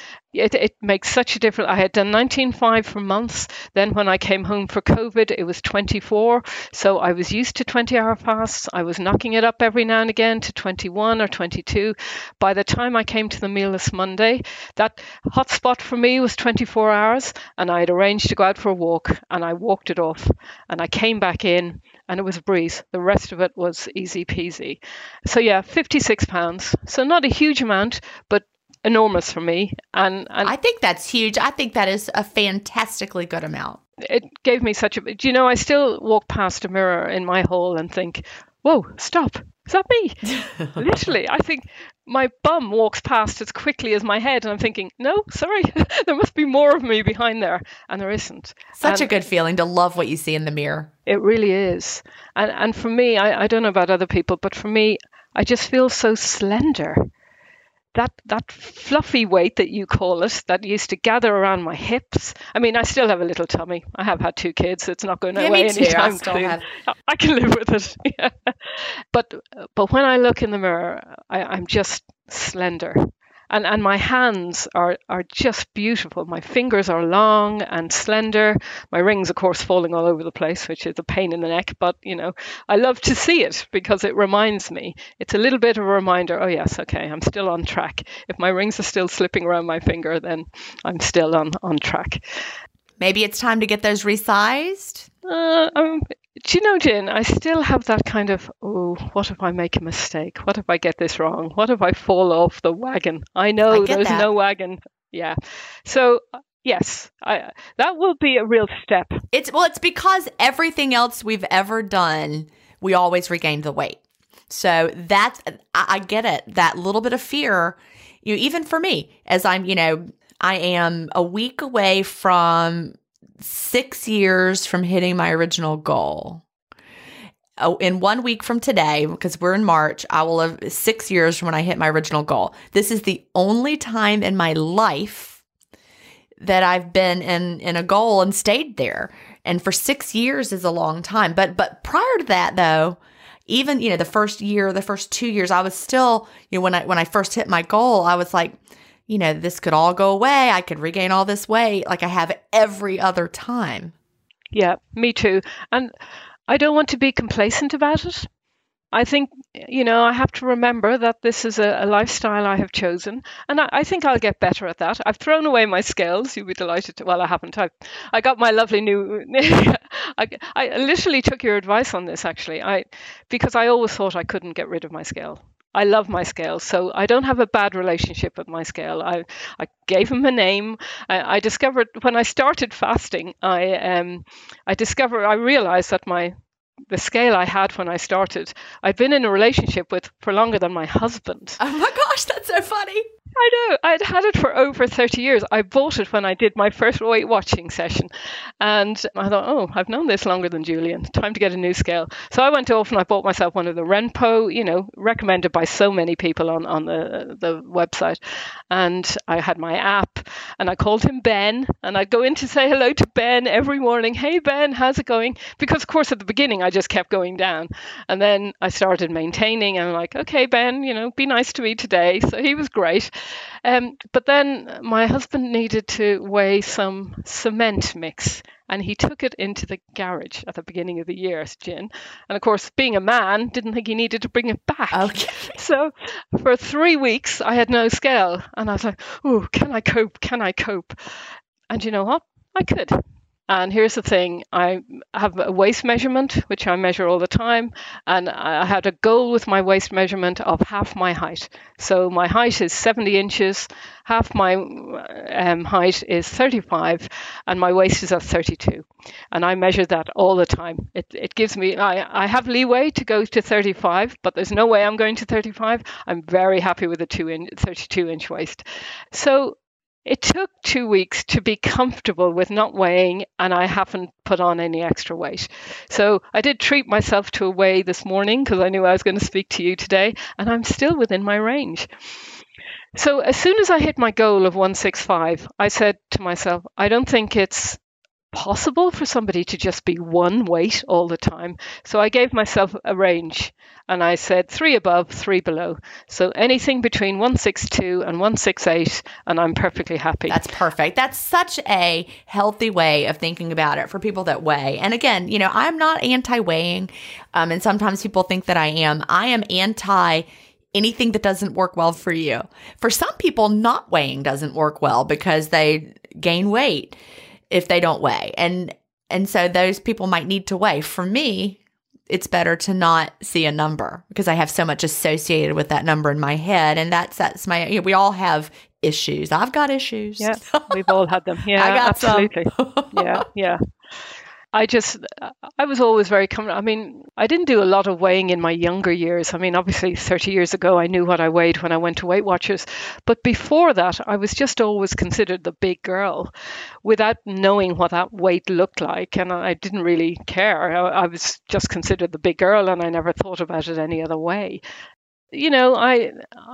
It makes such a difference. I had done 19.5 for months. Then when I came home for COVID, it was 24. So I was used to 20-hour fasts. I was knocking it up every now and again to 21 or 22. By the time I came to the mealless Monday, that hot spot for me was 24 hours. And I had arranged to go out for a walk, and I walked it off. And I came back in, and it was a breeze. The rest of it was easy peasy. So 56 pounds. So not a huge amount, but enormous for me. And I think that's huge. I think that is a fantastically good amount. It gave me such a, I still walk past a mirror in my hall and think, whoa, stop. Is that me? Literally, I think my bum walks past as quickly as my head, and I'm thinking, no, sorry, there must be more of me behind there, and there isn't. Such a good feeling to love what you see in the mirror. It really is. And for me, I don't know about other people, but for me, I just feel so slender. That fluffy weight that you call it, that used to gather around my hips. I mean, I still have a little tummy. I have had 2 kids. So it's not going away anytime soon. I can live with it. Yeah. But when I look in the mirror, I'm just slender. And my hands are just beautiful. My fingers are long and slender. My rings, of course, falling all over the place, which is a pain in the neck. But, I love to see it because it reminds me. It's a little bit of a reminder, oh, yes, okay, I'm still on track. If my rings are still slipping around my finger, then I'm still on track. Maybe it's time to get those resized? Do you know, Jen, I still have that kind of, oh, what if I make a mistake? What if I get this wrong? What if I fall off the wagon? I know there's no wagon. Yeah. So, yes, that will be a real step. It's because everything else we've ever done, we always regained the weight. So I get it. That little bit of fear, even for me, as I am a week away from 6 years from hitting my original goal. In 1 week from today, because we're in March, I will have 6 years from when I hit my original goal. This is the only time in my life that I've been in a goal and stayed there. And for 6 years is a long time. But prior to that, though, even, the first 2 years, I was still, when I first hit my goal, I was like, this could all go away. I could regain all this weight like I have every other time. Yeah, me too. And I don't want to be complacent about it. I think, I have to remember that this is a lifestyle I have chosen. And I think I'll get better at that. I've thrown away my scales. You'll be delighted to. Well, I haven't. I got my lovely new. I literally took your advice on this, actually. Because I always thought I couldn't get rid of my scale. I love my scale, so I don't have a bad relationship with my scale. I gave him a name. I discovered when I started fasting, I realized that the scale I had when I started, I'd been in a relationship with for longer than my husband. Oh my gosh, that's so funny. I know. I'd had it for over 30 years. I bought it when I did my first weight watching session. And I thought, oh, I've known this longer than Julian. Time to get a new scale. So I went off and I bought myself one of the Renpo, recommended by so many people on the website. And I had my app and I called him Ben. And I'd go in to say hello to Ben every morning. Hey, Ben, how's it going? Because, of course, at the beginning, I just kept going down. And then I started maintaining. And I'm like, okay, Ben, be nice to me today. So he was great. But then my husband needed to weigh some cement mix and he took it into the garage at the beginning of the year, Jen. And of course, being a man, didn't think he needed to bring it back. Okay. So for 3 weeks, I had no scale. And I was like, oh, can I cope? Can I cope? And you know what? I could. And here's the thing, I have a waist measurement, which I measure all the time. And I had a goal with my waist measurement of half my height. So my height is 70 inches, half my height is 35, and my waist is at 32. And I measure that all the time. It gives me, I have leeway to go to 35, but there's no way I'm going to 35. I'm very happy with a 32-inch waist. So it took 2 weeks to be comfortable with not weighing, and I haven't put on any extra weight. So I did treat myself to a weigh this morning because I knew I was going to speak to you today, and I'm still within my range. So as soon as I hit my goal of 165, I said to myself, I don't think it's possible for somebody to just be one weight all the time. So I gave myself a range and I said 3 above, 3 below. So anything between 162 and 168, and I'm perfectly happy. That's perfect. That's such a healthy way of thinking about it for people that weigh. And again, I'm not anti-weighing, and sometimes people think that I am. I am anti anything that doesn't work well for you. For some people, not weighing doesn't work well because they gain weight if they don't weigh. And so those people might need to weigh. For me, it's better to not see a number because I have so much associated with that number in my head. And that's my, we all have issues. I've got issues. Yeah, we've all had them. Yeah, I got absolutely. Yeah. I was always very comfortable. I mean, I didn't do a lot of weighing in my younger years. I mean, obviously 30 years ago, I knew what I weighed when I went to Weight Watchers. But before that, I was just always considered the big girl without knowing what that weight looked like. And I didn't really care. I was just considered the big girl, and I never thought about it any other way. You know, I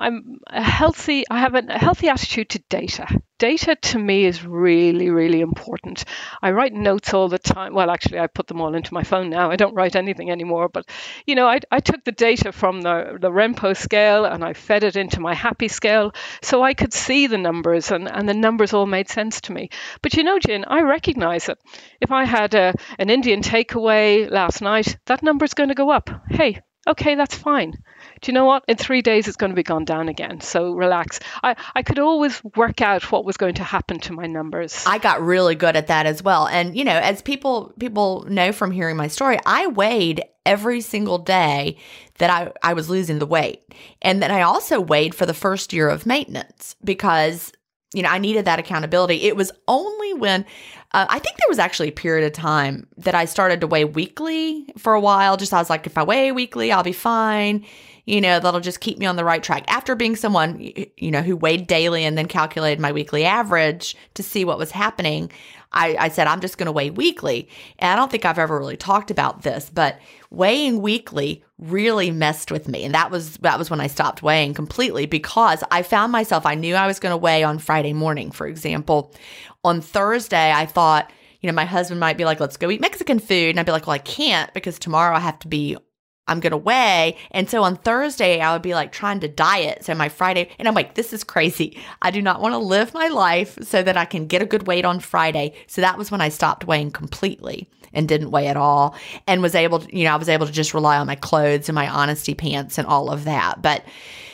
have a healthy attitude to data. Data to me is really, really important. I write notes all the time. Well, actually, I put them all into my phone now. I don't write anything anymore. But, you know, I took the data from the Rempo scale and I fed it into my Happy scale so I could see the numbers, and the numbers all made sense to me. But, you know, Jen, I recognize it. If I had an Indian takeaway last night, that number's going to go up. Hey, okay, that's fine. Do you know what? In 3 days, it's going to be gone down again. So relax. I could always work out what was going to happen to my numbers. I got really good at that as well. And, you know, as people know from hearing my story, I weighed every single day that I was losing the weight. And then I also weighed for the first year of maintenance because, you know, I needed that accountability. It was only when I think there was actually a period of time that I started to weigh weekly for a while. Just I was like, if I weigh weekly, I'll be fine. You know, that'll just keep me on the right track. After being someone, you know, who weighed daily and then calculated my weekly average to see what was happening, I said, I'm just going to weigh weekly. And I don't think I've ever really talked about this, but weighing weekly really messed with me. And that was when I stopped weighing completely, because I found myself, I knew I was going to weigh on Friday morning, for example. On Thursday, I thought, you know, my husband might be like, let's go eat Mexican food. And I'd be like, well, I can't because tomorrow I'm going to weigh. And so on Thursday, I would be like trying to diet. So my Friday, and I'm like, this is crazy. I do not want to live my life so that I can get a good weight on Friday. So that was when I stopped weighing completely and didn't weigh at all, and was able to, you know, I was able to just rely on my clothes and my honesty pants and all of that. But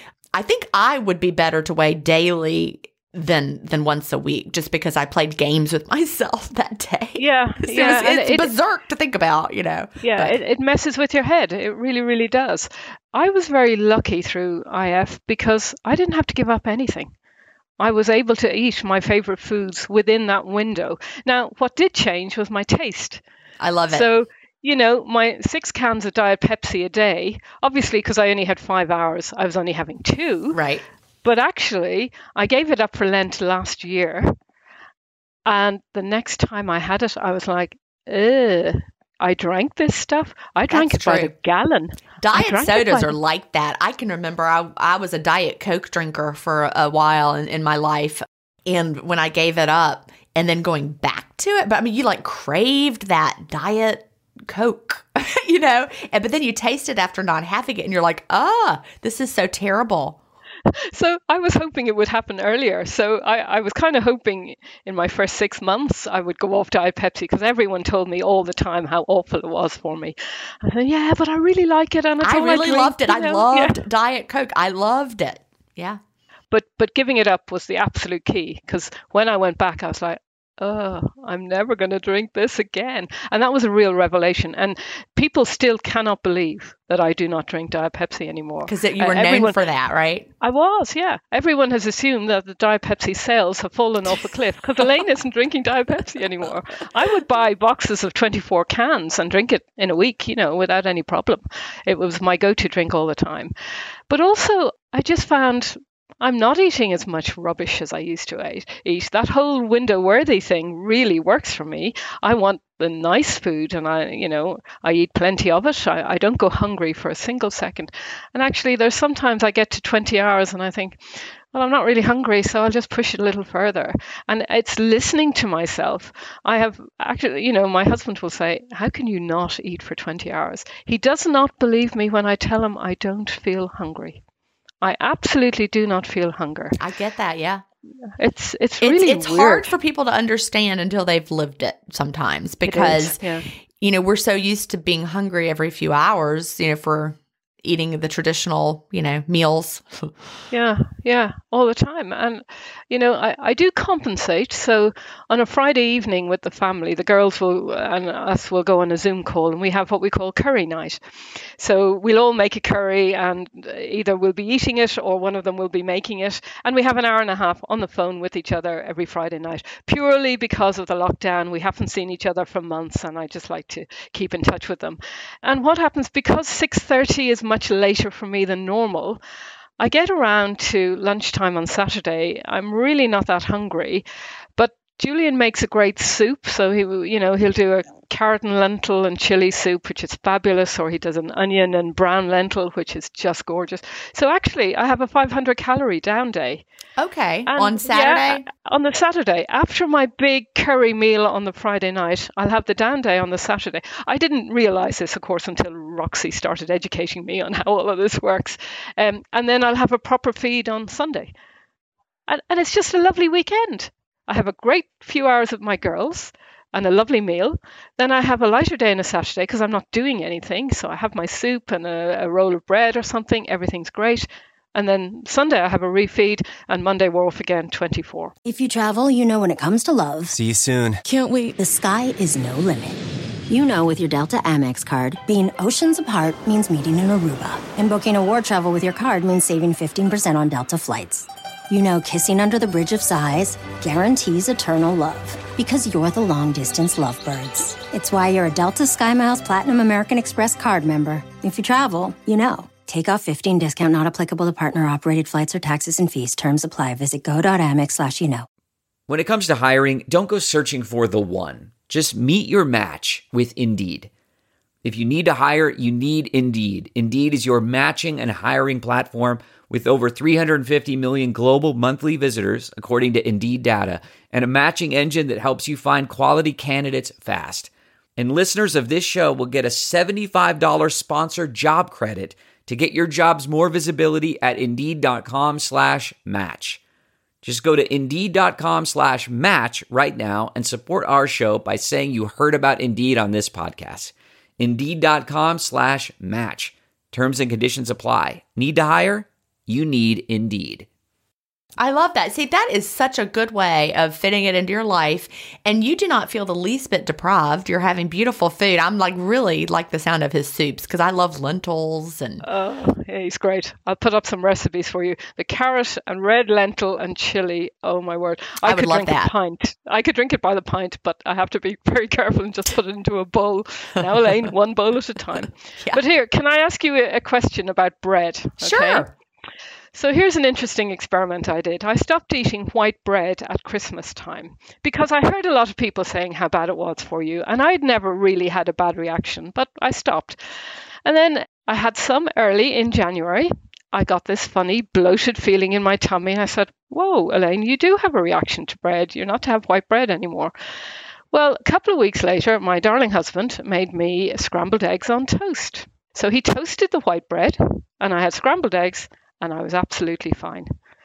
I think I would be better to weigh daily than once a week, just because I played games with myself that day. Yeah, so it's berserk to think about, you know. Yeah, it messes with your head. It really, really does. I was very lucky through IF because I didn't have to give up anything. I was able to eat my favorite foods within that window. Now, what did change was my taste. I love it. So, you know, my 6 cans of Diet Pepsi a day, obviously because I only had 5 hours, I was only having 2. Right. But actually, I gave it up for Lent last year. And the next time I had it, I was like, I drank this stuff. I drank it by the gallon. Diet sodas are like that. I can remember I was a Diet Coke drinker for a while in my life. And when I gave it up and then going back to it, but I mean, you like craved that Diet Coke, you know, but then you taste it after not having it and you're like, this is so terrible. So I was hoping it would happen earlier. So I was kind of hoping in my first 6 months I would go off Diet Pepsi, because everyone told me all the time how awful it was for me. I said, yeah, but I really like it. And I really loved it. I loved Diet Coke. I loved it. Yeah. But giving it up was the absolute key, because when I went back, I was like, I'm never going to drink this again. And that was a real revelation. And people still cannot believe that I do not drink Diet Pepsi anymore. Because you were known for that, right? I was, yeah. Everyone has assumed that the Diet Pepsi sales have fallen off a cliff because Elaine isn't drinking Diet Pepsi anymore. I would buy boxes of 24 cans and drink it in a week, you know, without any problem. It was my go-to drink all the time. But also, I just found I'm not eating as much rubbish as I used to eat. That whole window worthy thing really works for me. I want the nice food, and I eat plenty of it. I don't go hungry for a single second. And actually, there's sometimes I get to 20 hours and I think, well, I'm not really hungry, so I'll just push it a little further. And it's listening to myself. I have actually, you know, my husband will say, how can you not eat for 20 hours? He does not believe me when I tell him I don't feel hungry. I absolutely do not feel hunger. I get that, yeah. It's really it's weird. hard for people to understand until they've lived it sometimes, because, yeah. you know, we're so used to being hungry every few hours, you know, for eating the traditional, meals. Yeah, all the time. And, I do compensate. So on a Friday evening with the family, the girls and us will go on a Zoom call and we have what we call curry night. So we'll all make a curry and either we'll be eating it or one of them will be making it. And we have an hour and a half on the phone with each other every Friday night, purely because of the lockdown. We haven't seen each other for months and I just like to keep in touch with them. And what happens, because 6:30 is much later for me than normal, I get around to lunchtime on Saturday. I'm really not that hungry, but Julian makes a great soup. So he'll do a carrot and lentil and chili soup, which is fabulous, or he does an onion and brown lentil, which is just gorgeous. So actually, I have a 500-calorie down day. Okay, and on Saturday? Yeah, on the Saturday. After my big curry meal on the Friday night, I'll have the down day on the Saturday. I didn't realize this, of course, until Roxy started educating me on how all of this works. And then I'll have a proper feed on Sunday. And it's just a lovely weekend. I have a great few hours with my girls and a lovely meal. Then I have a lighter day on a Saturday because I'm not doing anything. So I have my soup and a roll of bread or something. Everything's great. And then Sunday I have a refeed, and Monday we're off again, 24. If you travel, when it comes to love. See you soon. Can't wait. The sky is no limit. With your Delta Amex card, being oceans apart means meeting in Aruba. And booking award travel with your card means saving 15% on Delta flights. Kissing under the bridge of sighs guarantees eternal love. Because you're the long-distance lovebirds. It's why you're a Delta SkyMiles Platinum American Express card member. If you travel, Take off 15 discount not applicable to partner-operated flights or taxes and fees. Terms apply. Visit go.amex/. When it comes to hiring, don't go searching for the one. Just meet your match with Indeed. If you need to hire, you need Indeed. Indeed is your matching and hiring platform with over 350 million global monthly visitors, according to Indeed data, and a matching engine that helps you find quality candidates fast. And listeners of this show will get a $75 sponsored job credit to get your jobs more visibility at Indeed.com/match. Just go to Indeed.com/match right now and support our show by saying you heard about Indeed on this podcast. Indeed.com/match. Terms and conditions apply. Need to hire? You need Indeed. I love that. See, that is such a good way of fitting it into your life. And you do not feel the least bit deprived. You're having beautiful food. I'm really like the sound of his soups because I love lentils. Oh, yeah, he's great. I'll put up some recipes for you. The carrot and red lentil and chili. Oh, my word. I would love drink that. A pint. I could drink it by the pint, but I have to be very careful and just put it into a bowl. Now, Elaine, one bowl at a time. Yeah. But here, can I ask you a question about bread? Okay? Sure. So here's an interesting experiment I did. I stopped eating white bread at Christmas time because I heard a lot of people saying how bad it was for you. And I'd never really had a bad reaction, but I stopped. And then I had some early in January. I got this funny bloated feeling in my tummy. I said, whoa, Elaine, you do have a reaction to bread. You're not to have white bread anymore. Well, a couple of weeks later, my darling husband made me scrambled eggs on toast. So he toasted the white bread and I had scrambled eggs. And I was absolutely fine.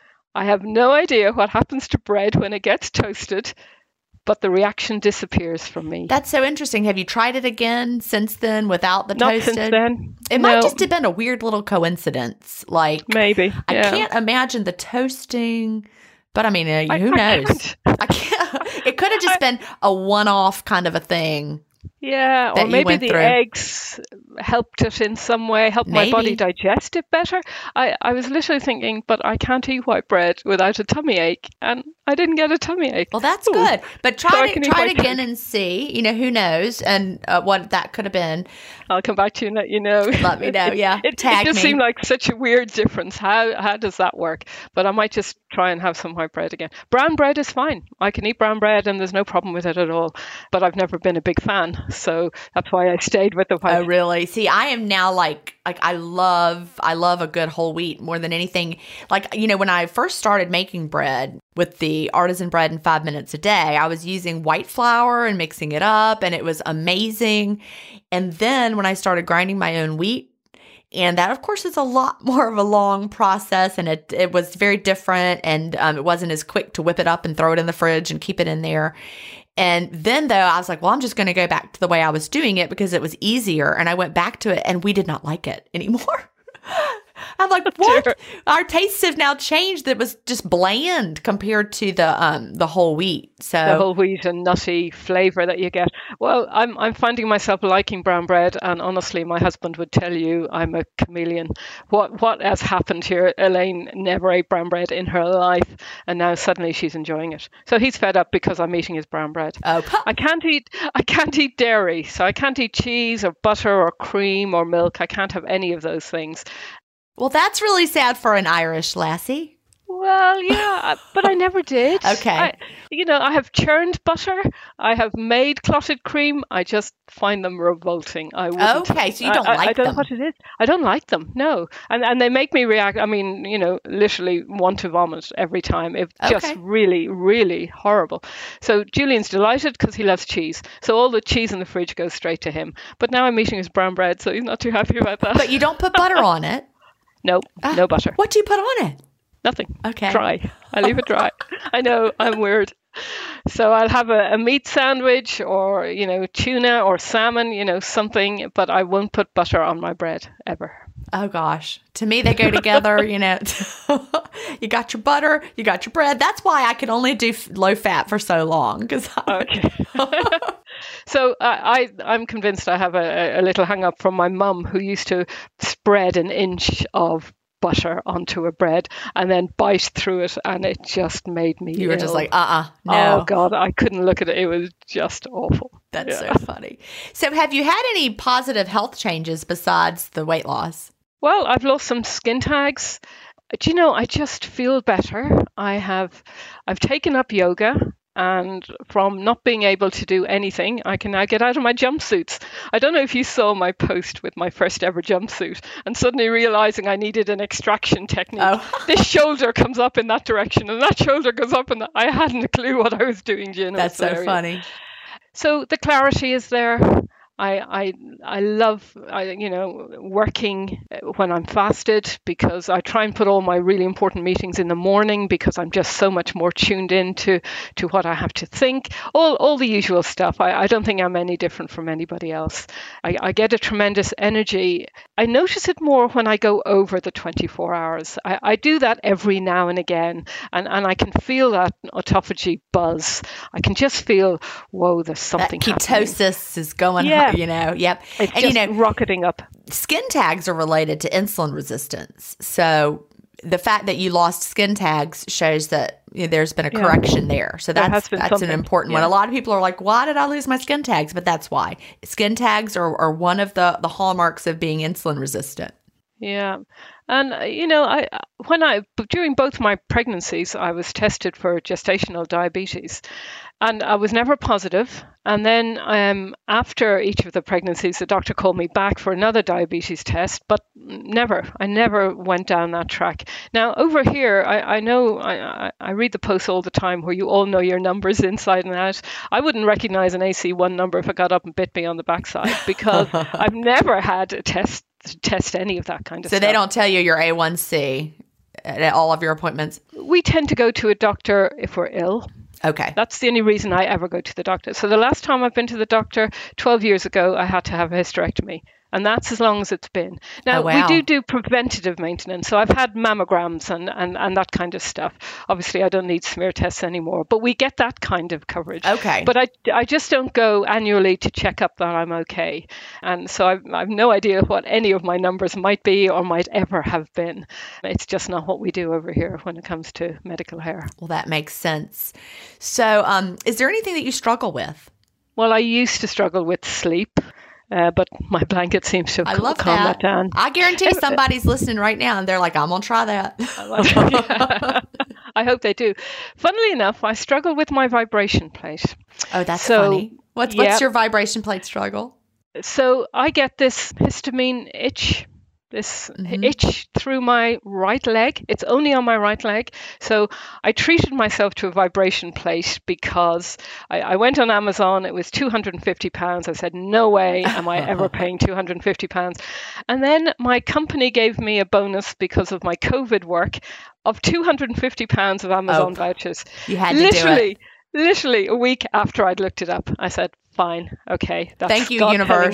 I have no idea what happens to bread when it gets toasted, but the reaction disappears from me. That's so interesting. Have you tried it again since then without the toasted? Not since then. It might just have been a weird little coincidence. Maybe. Yeah. I can't imagine the toasting, but I mean, who knows? I can't. It could have just been a one-off kind of a thing. Yeah, or maybe the eggs helped it in some way, helped my body digest it better. I was literally thinking, but I can't eat white bread without a tummy ache, and I didn't get a tummy ache. Well, that's good. But try it again and see. Who knows, and what that could have been. I'll come back to you and let you know. Let me know, yeah. It just seemed like such a weird difference. How does that work? But I might just try and have some white bread again. Brown bread is fine. I can eat brown bread and there's no problem with it at all. But I've never been a big fan. So that's why I stayed with the white. Oh, really? See, I am now like I love a good whole wheat more than anything. When I first started making bread with the artisan bread in 5 minutes a day, I was using white flour and mixing it up, and it was amazing. And then when I started grinding my own wheat, and that, of course, is a lot more of a long process, and it was very different, and it wasn't as quick to whip it up and throw it in the fridge and keep it in there. And then, though, I was like, well, I'm just going to go back to the way I was doing it because it was easier. And I went back to it, and we did not like it anymore. I'm like, what? Our tastes have now changed. That was just bland compared to the whole wheat. So the whole wheat and nutty flavor that you get. Well, I'm finding myself liking brown bread, and honestly, my husband would tell you I'm a chameleon. What has happened here? Elaine never ate brown bread in her life, and now suddenly she's enjoying it. So he's fed up because I'm eating his brown bread. Oh, I can't eat dairy, so I can't eat cheese or butter or cream or milk. I can't have any of those things. Well, that's really sad for an Irish lassie. Well, yeah, but I never did. Okay. I have churned butter. I have made clotted cream. I just find them revolting. I wouldn't. Okay, so you don't like them. I don't know what it is. I don't like them, no. And they make me react, I mean, literally want to vomit every time. It's just really, really horrible. So Julian's delighted because he loves cheese. So all the cheese in the fridge goes straight to him. But now I'm eating his brown bread, so he's not too happy about that. But you don't put butter on it? Nope, no butter. What do you put on it? Nothing. Okay. Dry. I leave it dry. I know, I'm weird. So I'll have a meat sandwich or, tuna or salmon, something, but I won't put butter on my bread ever. Oh, gosh. To me, they go together, You got your butter, you got your bread. That's why I could only do low fat for so long. Okay. So I'm convinced I have a little hang up from my mum, who used to spread an inch of butter onto a bread and then bite through it, and it just made me You were ill. just like, no. Oh, God, I couldn't look at it. It was just awful. That's so funny. So have you had any positive health changes besides the weight loss? Well, I've lost some skin tags. Do you know, I just feel better. I've taken up yoga. And from not being able to do anything, I can now get out of my jumpsuits. I don't know if you saw my post with my first ever jumpsuit and suddenly realizing I needed an extraction technique. Oh. This shoulder comes up in that direction and that shoulder goes up in that. I hadn't a clue what I was doing, Jen. That's so funny. So the clarity is there. I love working when I'm fasted, because I try and put all my really important meetings in the morning, because I'm just so much more tuned in to what I have to think, all the usual stuff. I don't think I'm any different from anybody else. I get a tremendous energy. I notice it more when I go over the 24 hours. I do that every now and again, and I can feel that autophagy buzz. I can just feel, whoa, there's something that ketosis is going on. Yep. It's just rocketing up. Skin tags are related to insulin resistance. So the fact that you lost skin tags shows that there's been a correction there. So that's an important one. A lot of people are like, why did I lose my skin tags? But that's why. Skin tags are one of the hallmarks of being insulin resistant. Yeah. And, during both my pregnancies, I was tested for gestational diabetes, and I was never positive. And then after each of the pregnancies, the doctor called me back for another diabetes test, but I never went down that track. Now, over here, I know, I read the posts all the time where you all know your numbers inside and out. I wouldn't recognize an AC1 number if it got up and bit me on the backside, because I've never had a test to test any of that kind of stuff. So they don't tell you your A1C at all of your appointments? We tend to go to a doctor if we're ill. Okay. That's the only reason I ever go to the doctor. So the last time I've been to the doctor, 12 years ago, I had to have a hysterectomy. And that's as long as it's been. Now, we do preventative maintenance. So I've had mammograms and that kind of stuff. Obviously, I don't need smear tests anymore. But we get that kind of coverage. Okay. But I just don't go annually to check up that I'm okay. And so I've no idea what any of my numbers might be or might ever have been. It's just not what we do over here when it comes to medical hair. Well, that makes sense. So is there anything that you struggle with? Well, I used to struggle with sleep. But my blanket seems to calm that down. I guarantee somebody's listening right now and they're like, I'm going to try that. I hope they do. Funnily enough, I struggle with my vibration plate. Oh, that's funny. What's your vibration plate struggle? So I get this histamine itch. This itch through my right leg. It's only on my right leg. So I treated myself to a vibration plate because I went on Amazon. It was £250. I said, no way am I ever paying £250. And then my company gave me a bonus because of my COVID work of £250 of Amazon vouchers. You had to do it. Literally a week after I'd looked it up. I said, fine, okay. That's Thank you, God universe.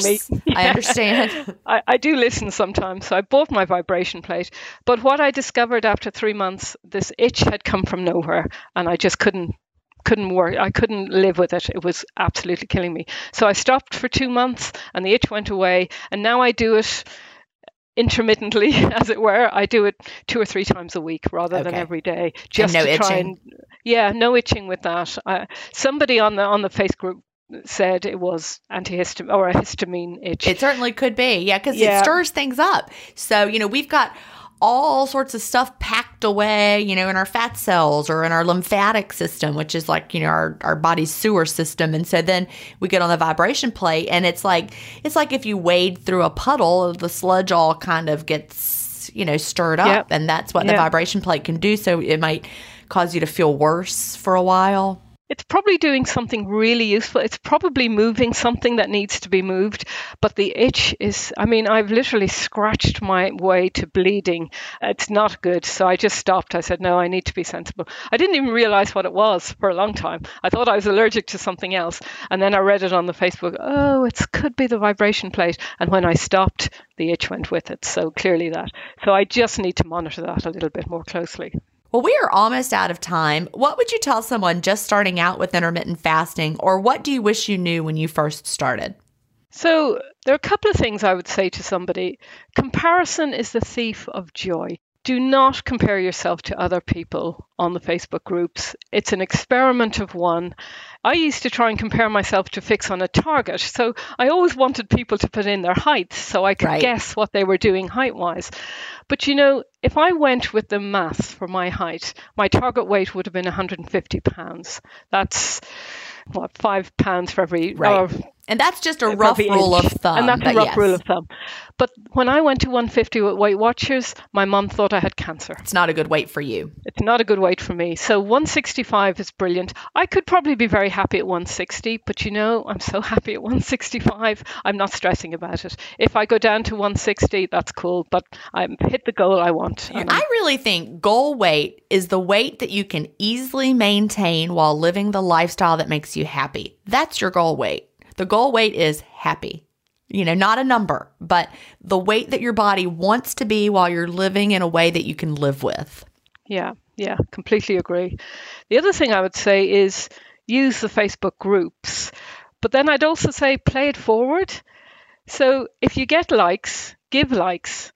I understand. I do listen sometimes. So I bought my vibration plate. But what I discovered after 3 months, this itch had come from nowhere, and I just couldn't work. I couldn't live with it. It was absolutely killing me. So I stopped for 2 months, and the itch went away. And now I do it intermittently, as it were. I do it 2 or 3 times a week rather than every day, just and no to try itching. no itching with that. Somebody on the face group said it was antihistamine or a histamine itch. It certainly could be. Yeah, because it stirs things up. So, we've got all sorts of stuff packed away, in our fat cells or in our lymphatic system, which is like, our body's sewer system. And so then we get on the vibration plate, and it's like if you wade through a puddle, the sludge all kind of gets, stirred up. And that's what the vibration plate can do. So it might cause you to feel worse for a while. It's probably doing something really useful. It's probably moving something that needs to be moved. But the itch is, I've literally scratched my way to bleeding. It's not good. So I just stopped. I said, no, I need to be sensible. I didn't even realize what it was for a long time. I thought I was allergic to something else. And then I read it on the Facebook. Oh, it could be the vibration plate. And when I stopped, the itch went with it. So clearly that. So I just need to monitor that a little bit more closely. Well, we are almost out of time. What would you tell someone just starting out with intermittent fasting, or what do you wish you knew when you first started? So there are a couple of things I would say to somebody. Comparison is the thief of joy. Do not compare yourself to other people on the Facebook groups. It's an experiment of one. I used to try and compare myself to Fix on a Target. So I always wanted people to put in their heights so I could guess what they were doing height-wise. But if I went with the maths for my height, my target weight would have been 150 pounds. That's, 5 pounds for every... And that's just a rough rule of thumb. And that's a rough rule of thumb. But when I went to 150 with Weight Watchers, my mum thought I had cancer. It's not a good weight for you. It's not a good weight for me. So 165 is brilliant. I could probably be very happy at 160, but I'm so happy at 165, I'm not stressing about it. If I go down to 160, that's cool, but I've hit the goal I want. I really think goal weight is the weight that you can easily maintain while living the lifestyle that makes you happy. That's your goal weight. The goal weight is happy, not a number, but the weight that your body wants to be while you're living in a way that you can live with. Yeah, completely agree. The other thing I would say is use the Facebook groups, but then I'd also say play it forward. So if you get likes, give likes.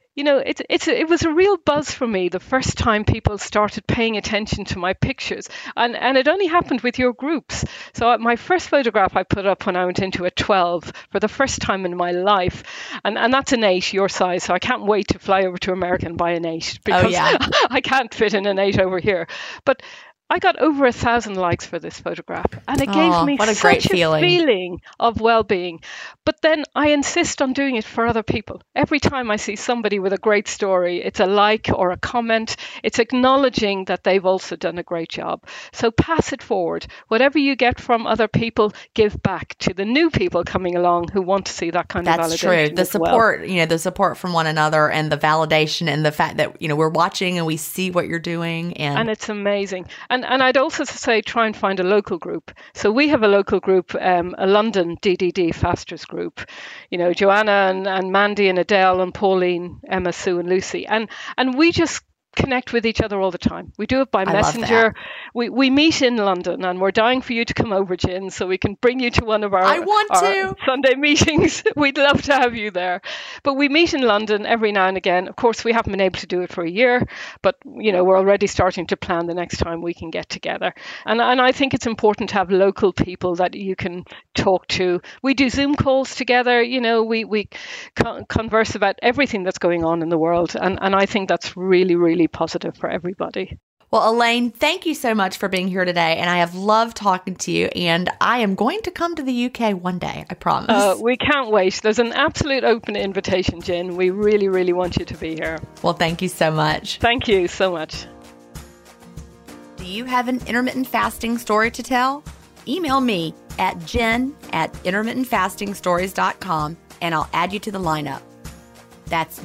It was a real buzz for me the first time people started paying attention to my pictures. And it only happened with your groups. So my first photograph I put up when I went into a 12 for the first time in my life. And that's an 8, your size. So I can't wait to fly over to America and buy an 8 because I can't fit in an 8 over here. But I got over 1,000 likes for this photograph, and it gave me such a feeling of well-being. But then I insist on doing it for other people. Every time I see somebody with a great story, it's a like or a comment. It's acknowledging that they've also done a great job. So pass it forward. Whatever you get from other people, give back to the new people coming along who want to see that kind of validation. That's true. The support, the support from one another and the validation and the fact that, we're watching and we see what you're doing. And it's amazing. And I'd also say try and find a local group. So we have a local group, a London DDD Fasters group. Joanna and Mandy and Adele and Pauline, Emma, Sue and Lucy. And we just connect with each other all the time. We do it by messenger. We meet in London, and we're dying for you to come over, Jen, so we can bring you to one of our Sunday meetings. We'd love to have you there. But we meet in London every now and again. Of course, we haven't been able to do it for a year, but we're already starting to plan the next time we can get together. And I think it's important to have local people that you can talk to. We do Zoom calls together. We converse about everything that's going on in the world, and I think that's really, really positive for everybody. Well, Elaine, thank you so much for being here today, and I have loved talking to you, and I am going to come to the UK one day, I promise. We can't wait. There's an absolute open invitation, Jen. We really, really want you to be here. Well, thank you so much. Thank you so much. Do you have an intermittent fasting story to tell? Email me at jen@intermittentfastingstories.com, and I'll add you to the lineup. That's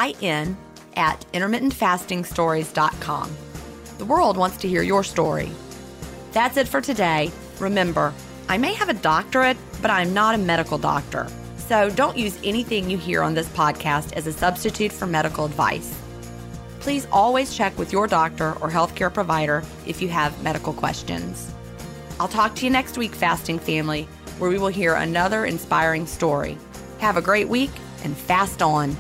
GIN@intermittentfastingstories.com. The world wants to hear your story. That's it for today. Remember, I may have a doctorate, but I'm not a medical doctor. So don't use anything you hear on this podcast as a substitute for medical advice. Please always check with your doctor or healthcare provider if you have medical questions. I'll talk to you next week, Fasting Family, where we will hear another inspiring story. Have a great week and fast on.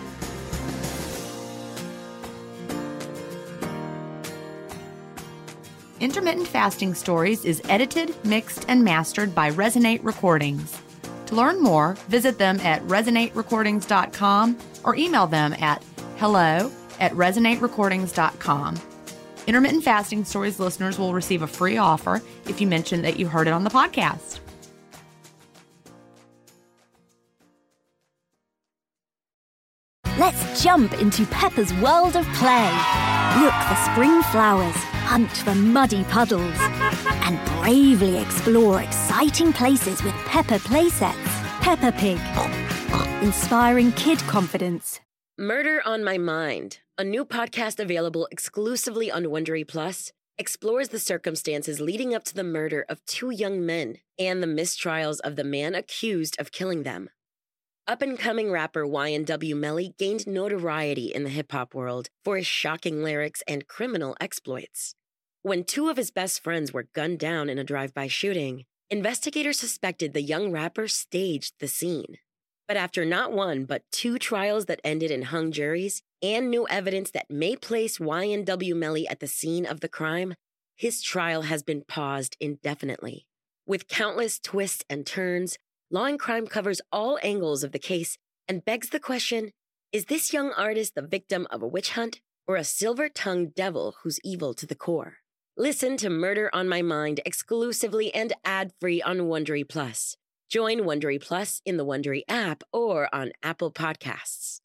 Intermittent Fasting Stories is edited, mixed, and mastered by Resonate Recordings. To learn more, visit them at resonaterecordings.com or email them at hello@resonaterecordings.com. Intermittent Fasting Stories listeners will receive a free offer if you mention that you heard it on the podcast. Let's jump into Peppa's world of play. Look for spring flowers, hunt for muddy puddles, and bravely explore exciting places with Peppa playsets. Peppa Pig, inspiring kid confidence. Murder on My Mind, a new podcast available exclusively on Wondery Plus, explores the circumstances leading up to the murder of two young men and the mistrials of the man accused of killing them. Up-and-coming rapper YNW Melly gained notoriety in the hip-hop world for his shocking lyrics and criminal exploits. When two of his best friends were gunned down in a drive-by shooting, investigators suspected the young rapper staged the scene. But after not one but two trials that ended in hung juries and new evidence that may place YNW Melly at the scene of the crime, his trial has been paused indefinitely. With countless twists and turns, Law and Crime covers all angles of the case and begs the question, is this young artist the victim of a witch hunt or a silver-tongued devil who's evil to the core? Listen to Murder on My Mind exclusively and ad-free on Wondery Plus. Join Wondery Plus in the Wondery app or on Apple Podcasts.